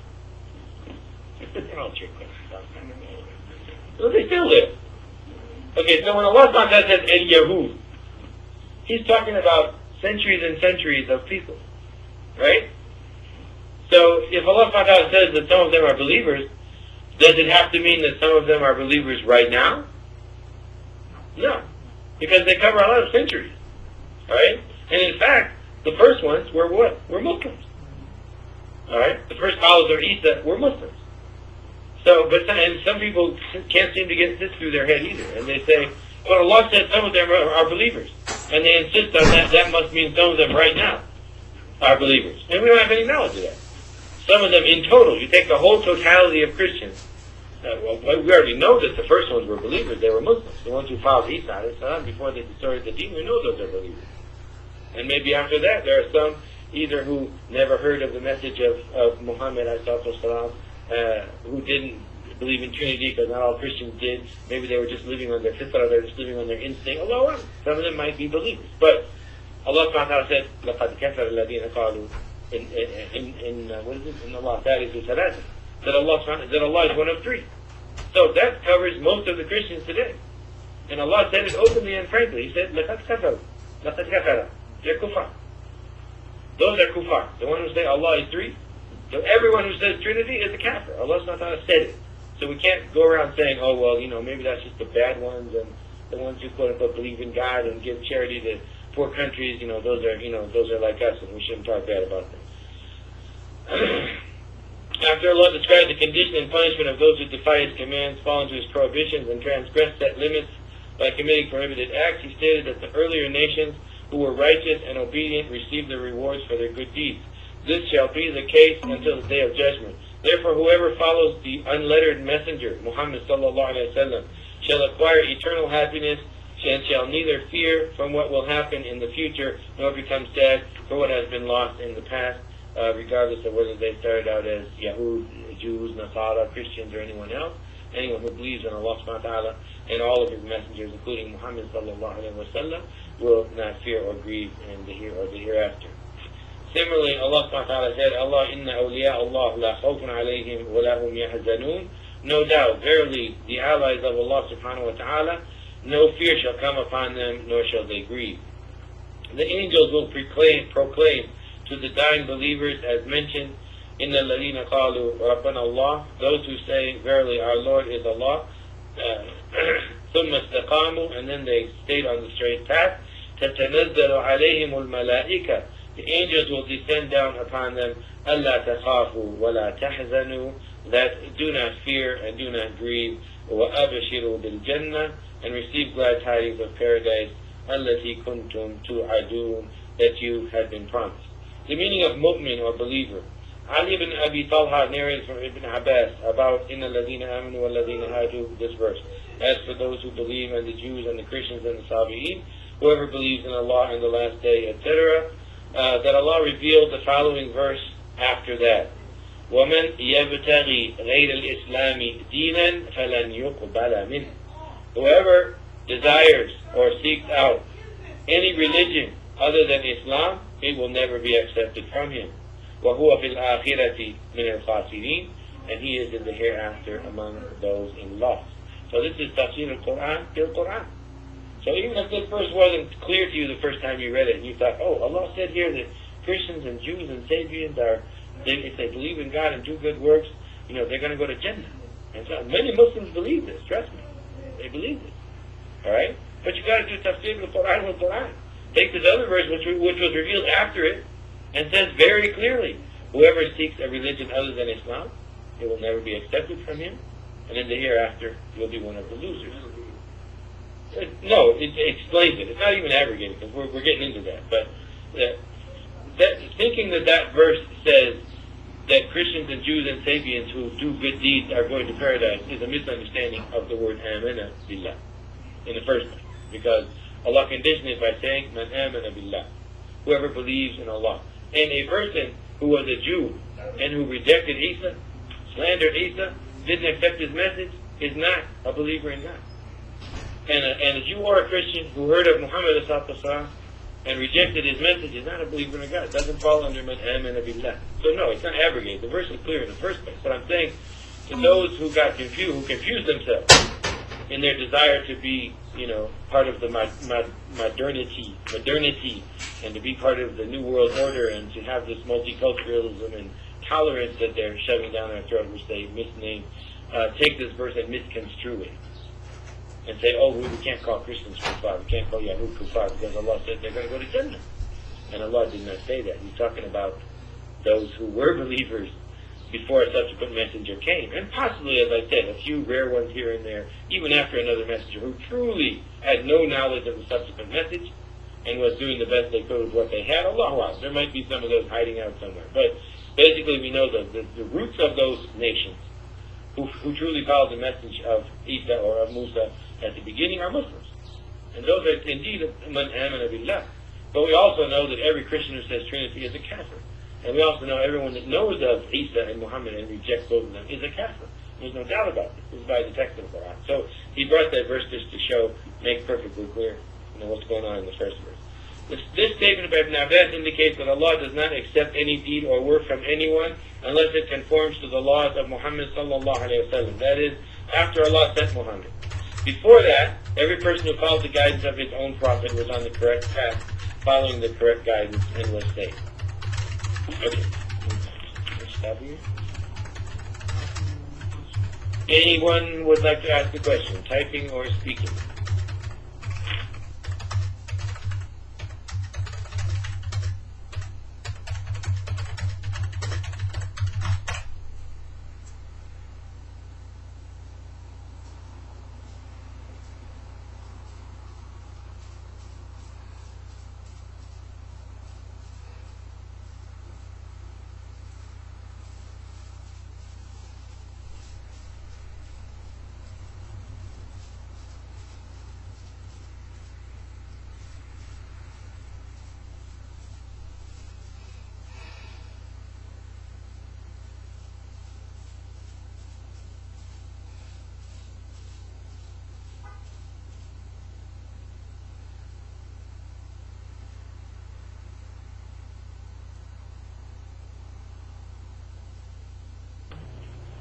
Well, they still live. Okay, so when Allah says El-Yahud, He's talking about centuries and centuries of people. Right? So, if Allah says that some of them are believers, does it have to mean that some of them are believers right now? No. Because they cover a lot of centuries. Alright? And in fact, the first ones were what? Were Muslims. Alright? The first followers of Isa were Muslims. So, and some people can't seem to get this through their head either. And they say, well, Allah said some of them are believers. And they insist on that. That must mean some of them right now are believers. And we don't have any knowledge of that. Some of them in total, you take the whole totality of Christians. We already know that the first ones were believers. They were Muslims. The ones who followed Isa before they destroyed the deen, we know those are believers. And maybe after that, there are some either who never heard of the message of Muhammad who didn't believe in Trinity, because not all Christians did. Maybe they were just living on their fitrah, they were just living on their instinct. Although some of them might be believers. But Allah subhanahu wa ta'ala said, لَقَدْ كَفَرَ الَّذِينَ قَالُوا in Allah, that is that Allah is one of 3. So that covers most of the Christians today. And Allah said it openly and frankly. He said, لَقَدْ كَفَرَ they're kuffar. Those are kuffar. The one who say Allah is 3. So everyone who says Trinity is a kafir. Allah subhanahu wa ta'ala said it. So we can't go around saying, oh well, maybe that's just the bad ones, and the ones who quote unquote believe in God and give charity to poor countries, those are like us, and we shouldn't talk bad about them. After Allah described the condition and punishment of those who defy His commands, fall into His prohibitions, and transgress set limits by committing prohibited acts, He stated that the earlier nations who were righteous and obedient received the rewards for their good deeds. This shall be the case until the day of judgment. Therefore, whoever follows the unlettered messenger, Muhammad sallallahu alaihi wasallam, shall acquire eternal happiness and shall neither fear from what will happen in the future, nor become sad for what has been lost in the past, regardless of whether they started out as Yahud, Jews, Nasara, Christians, or anyone else. Anyone who believes in Allah subhanahu wa ta'ala and all of His messengers, including Muhammad sallallahu alaihi wasallam, will not fear or grieve in the hereafter. Similarly, Allah subhanahu wa ta'ala said, Allah inna awliya Allah la khawfun alayhim wa lahum yahzanun. No doubt, verily, the allies of Allah subhanahu wa ta'ala, no fear shall come upon them, nor shall they grieve. The angels will proclaim to the dying believers, as mentioned, إِنَّ الَّذِينَ قَالُوا رَبَّنَا اللَّهُ, those who say, verily our Lord is Allah, ثُمَّ اسْتَقَامُوا, and then they stayed on the straight path, تَتَنَزَّلُ عَلَيْهِمُ الْمَلَائِكَةُ, the angels will descend down upon them, أَلَّا تَخَافُوا وَلَا تَحْزَنُوا, that do not fear and do not grieve, وَأَبْشِرُوا بِالْجَنَّةِ, and receive glad tidings of paradise, الَّتِي كُنْتُمْ تُوعَدُونَ, that you had been promised. The meaning of mu'min or believer. Ali ibn Abi Talha narrates from Ibn Abbas about إِنَّ الَّذِينَ آمَنُوا وَالَّذِينَ هَادُوا, this verse. As for those who believe, and the Jews and the Christians and the Sabi'in, whoever believes in Allah and the last day, etc., that Allah revealed the following verse after that. وَمَنْ يَبْتَغِي غَيْرَ الْإِسْلَامِ دِينًا فَلَنْ يُقْبَلَ مِنْهُ, whoever desires or seeks out any religion other than Islam, it will never be accepted from him. وَهُوَ فِي الْآخِرَةِ مِنَ الْخَاسِرِينَ, and he is in the hereafter among those in loss. So this is tafsir al-Quran bil Quran. So even if this verse wasn't clear to you the first time you read it, and you thought, oh, Allah said here that Christians and Jews and Sabians are, if they believe in God and do good works, they're going to go to Jannah. And so many Muslims believe this, trust me. They believe this. Alright? But you got to do tafsir al-Quran bil Quran. Take this other verse, which was revealed after it, and says very clearly, whoever seeks a religion other than Islam, it will never be accepted from him, and in the hereafter, you'll be one of the losers. No, it explains it. It's not even abrogated, because we're getting into that. But thinking that verse says that Christians and Jews and Sabians who do good deeds are going to paradise is a misunderstanding of the word amana billah in the first place. Because Allah conditioned it by saying, man amana billah, whoever believes in Allah. And a person who was a Jew and who rejected Isa, slandered Isa, didn't accept his message, is not a believer in God. And a Jew or a Christian who heard of Muhammad and rejected his message is not a believer in God. It doesn't fall under man amana billah. So no, it's not abrogated. The verse is clear in the first place. But I'm saying to those who got confused, who confused themselves in their desire to be, part of the modernity, and to be part of the New World Order, and to have this multiculturalism and tolerance that they're shoving down their throat, which they misname, take this verse and misconstrue it. And say, oh, we can't call Christians kuffar, we can't call Yahud kuffar, because Allah said they're going to go to Jannah. And Allah did not say that. He's talking about those who were believers before a subsequent messenger came. And possibly, as I said, a few rare ones here and there, even after another messenger who truly had no knowledge of the subsequent message and was doing the best they could with what they had. Allahu Akbar. There might be some of those hiding out somewhere. But basically, we know that the roots of those nations who truly followed the message of Isa or of Musa at the beginning are Muslims. And those are indeed man amana billah. But we also know that every Christian who says Trinity is a kafir. And we also know everyone that knows of Isa and Muhammad and rejects both of them is a kafir. There's no doubt about this. This is by the text of the Quran. So he brought that verse just to make perfectly clear what's going on in the first verse. This statement by Ibn Abbas indicates that Allah does not accept any deed or work from anyone unless it conforms to the laws of Muhammad sallallahu alayhi wa sallam. That is, after Allah sent Muhammad. Before that, every person who followed the guidance of his own prophet was on the correct path, following the correct guidance, and was safe. Okay. Let's stop here. Anyone would like to ask a question, typing or speaking?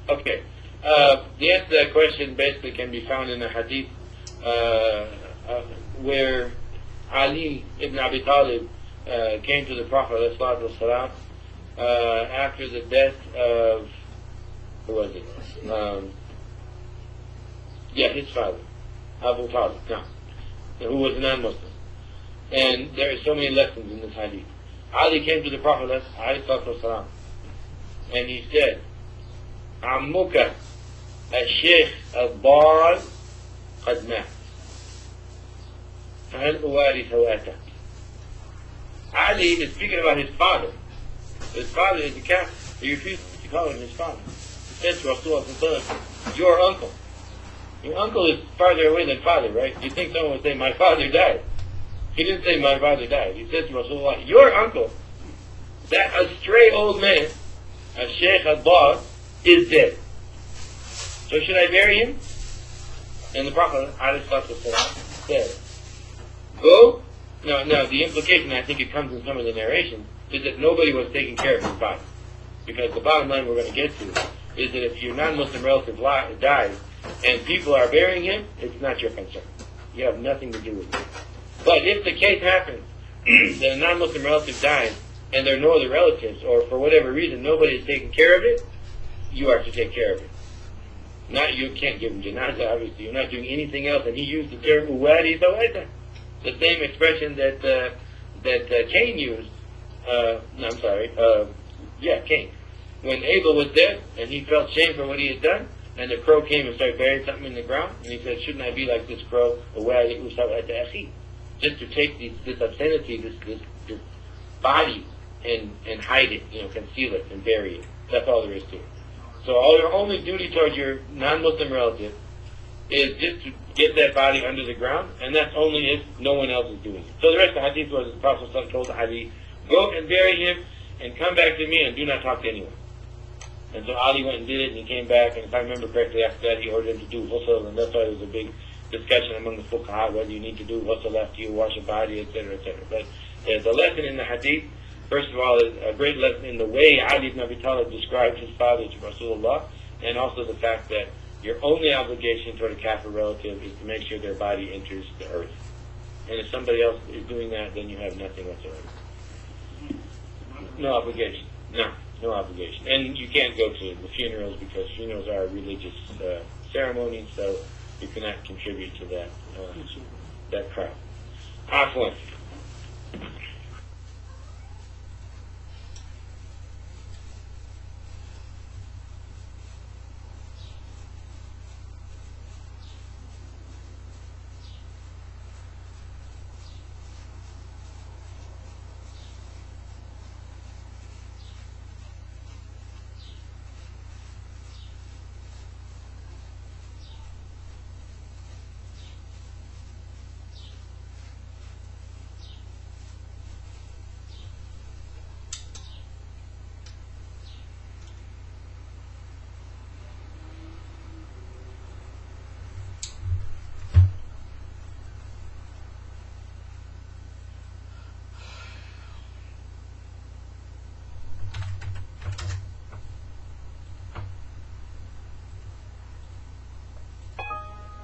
Okay. The answer to that question basically can be found in a hadith where Ali ibn Abi Talib came to the Prophet ﷺ, after the death of, who was it? His father, Abu Talib, who was a non-Muslim. And there are so many lessons in this hadith. Ali came to the Prophet ﷺ, and he said, Ammuka al-Sheikh al-Bar qad mat. فهل أواري سواتك. Ali is speaking about his father. His father is a Kafir. He refuses to call him his father. He says to Rasulullah, your uncle. Your uncle is farther away than father, right? You think someone would say, my father died. He didn't say, my father died. He said to Rasulullah, your uncle, that a stray old man, a Sheikh al-Bar, is dead. So should I bury him? And the Prophet ﷺ said, go. Now, the implication, I think it comes in some of the narration, is that nobody was taking care of his body. Because the bottom line we're going to get to is that if your non-Muslim relative dies and people are burying him, it's not your concern. You have nothing to do with it. But if the case happens that a non-Muslim relative dies and there are no other relatives, or for whatever reason nobody is taking care of it, you are to take care of it. You can't give him janazah, obviously. You're not doing anything else. And he used the term uwari sawaita, the same expression that Cain used. Cain. When Abel was dead and he felt shame for what he had done, and the crow came and started burying something in the ground, and he said, shouldn't I be like this crow, just to take this obscenity, this body, and hide it, conceal it and bury it. That's all there is to it. So all your only duty towards your non-Muslim relative is just to get that body under the ground, and that's only if no one else is doing it. So the rest of the hadith was the Prophet told Ali, go and bury him and come back to me and do not talk to anyone. And so Ali went and did it, and he came back, and if I remember correctly, after that he ordered him to do ghusl, and that's why there was a big discussion among the fuqaha whether you need to do ghusl after you wash a body, etc., etc. But the lesson in the hadith, first of all, is a great lesson in the way Ali ibn Abi Talib described his father to Rasulullah, and also the fact that your only obligation toward a Kafir relative is to make sure their body enters the earth. And if somebody else is doing that, then you have nothing whatsoever. No obligation. No obligation. And you can't go to the funerals because funerals are a religious ceremony, so you cannot contribute to that crowd. Afwan.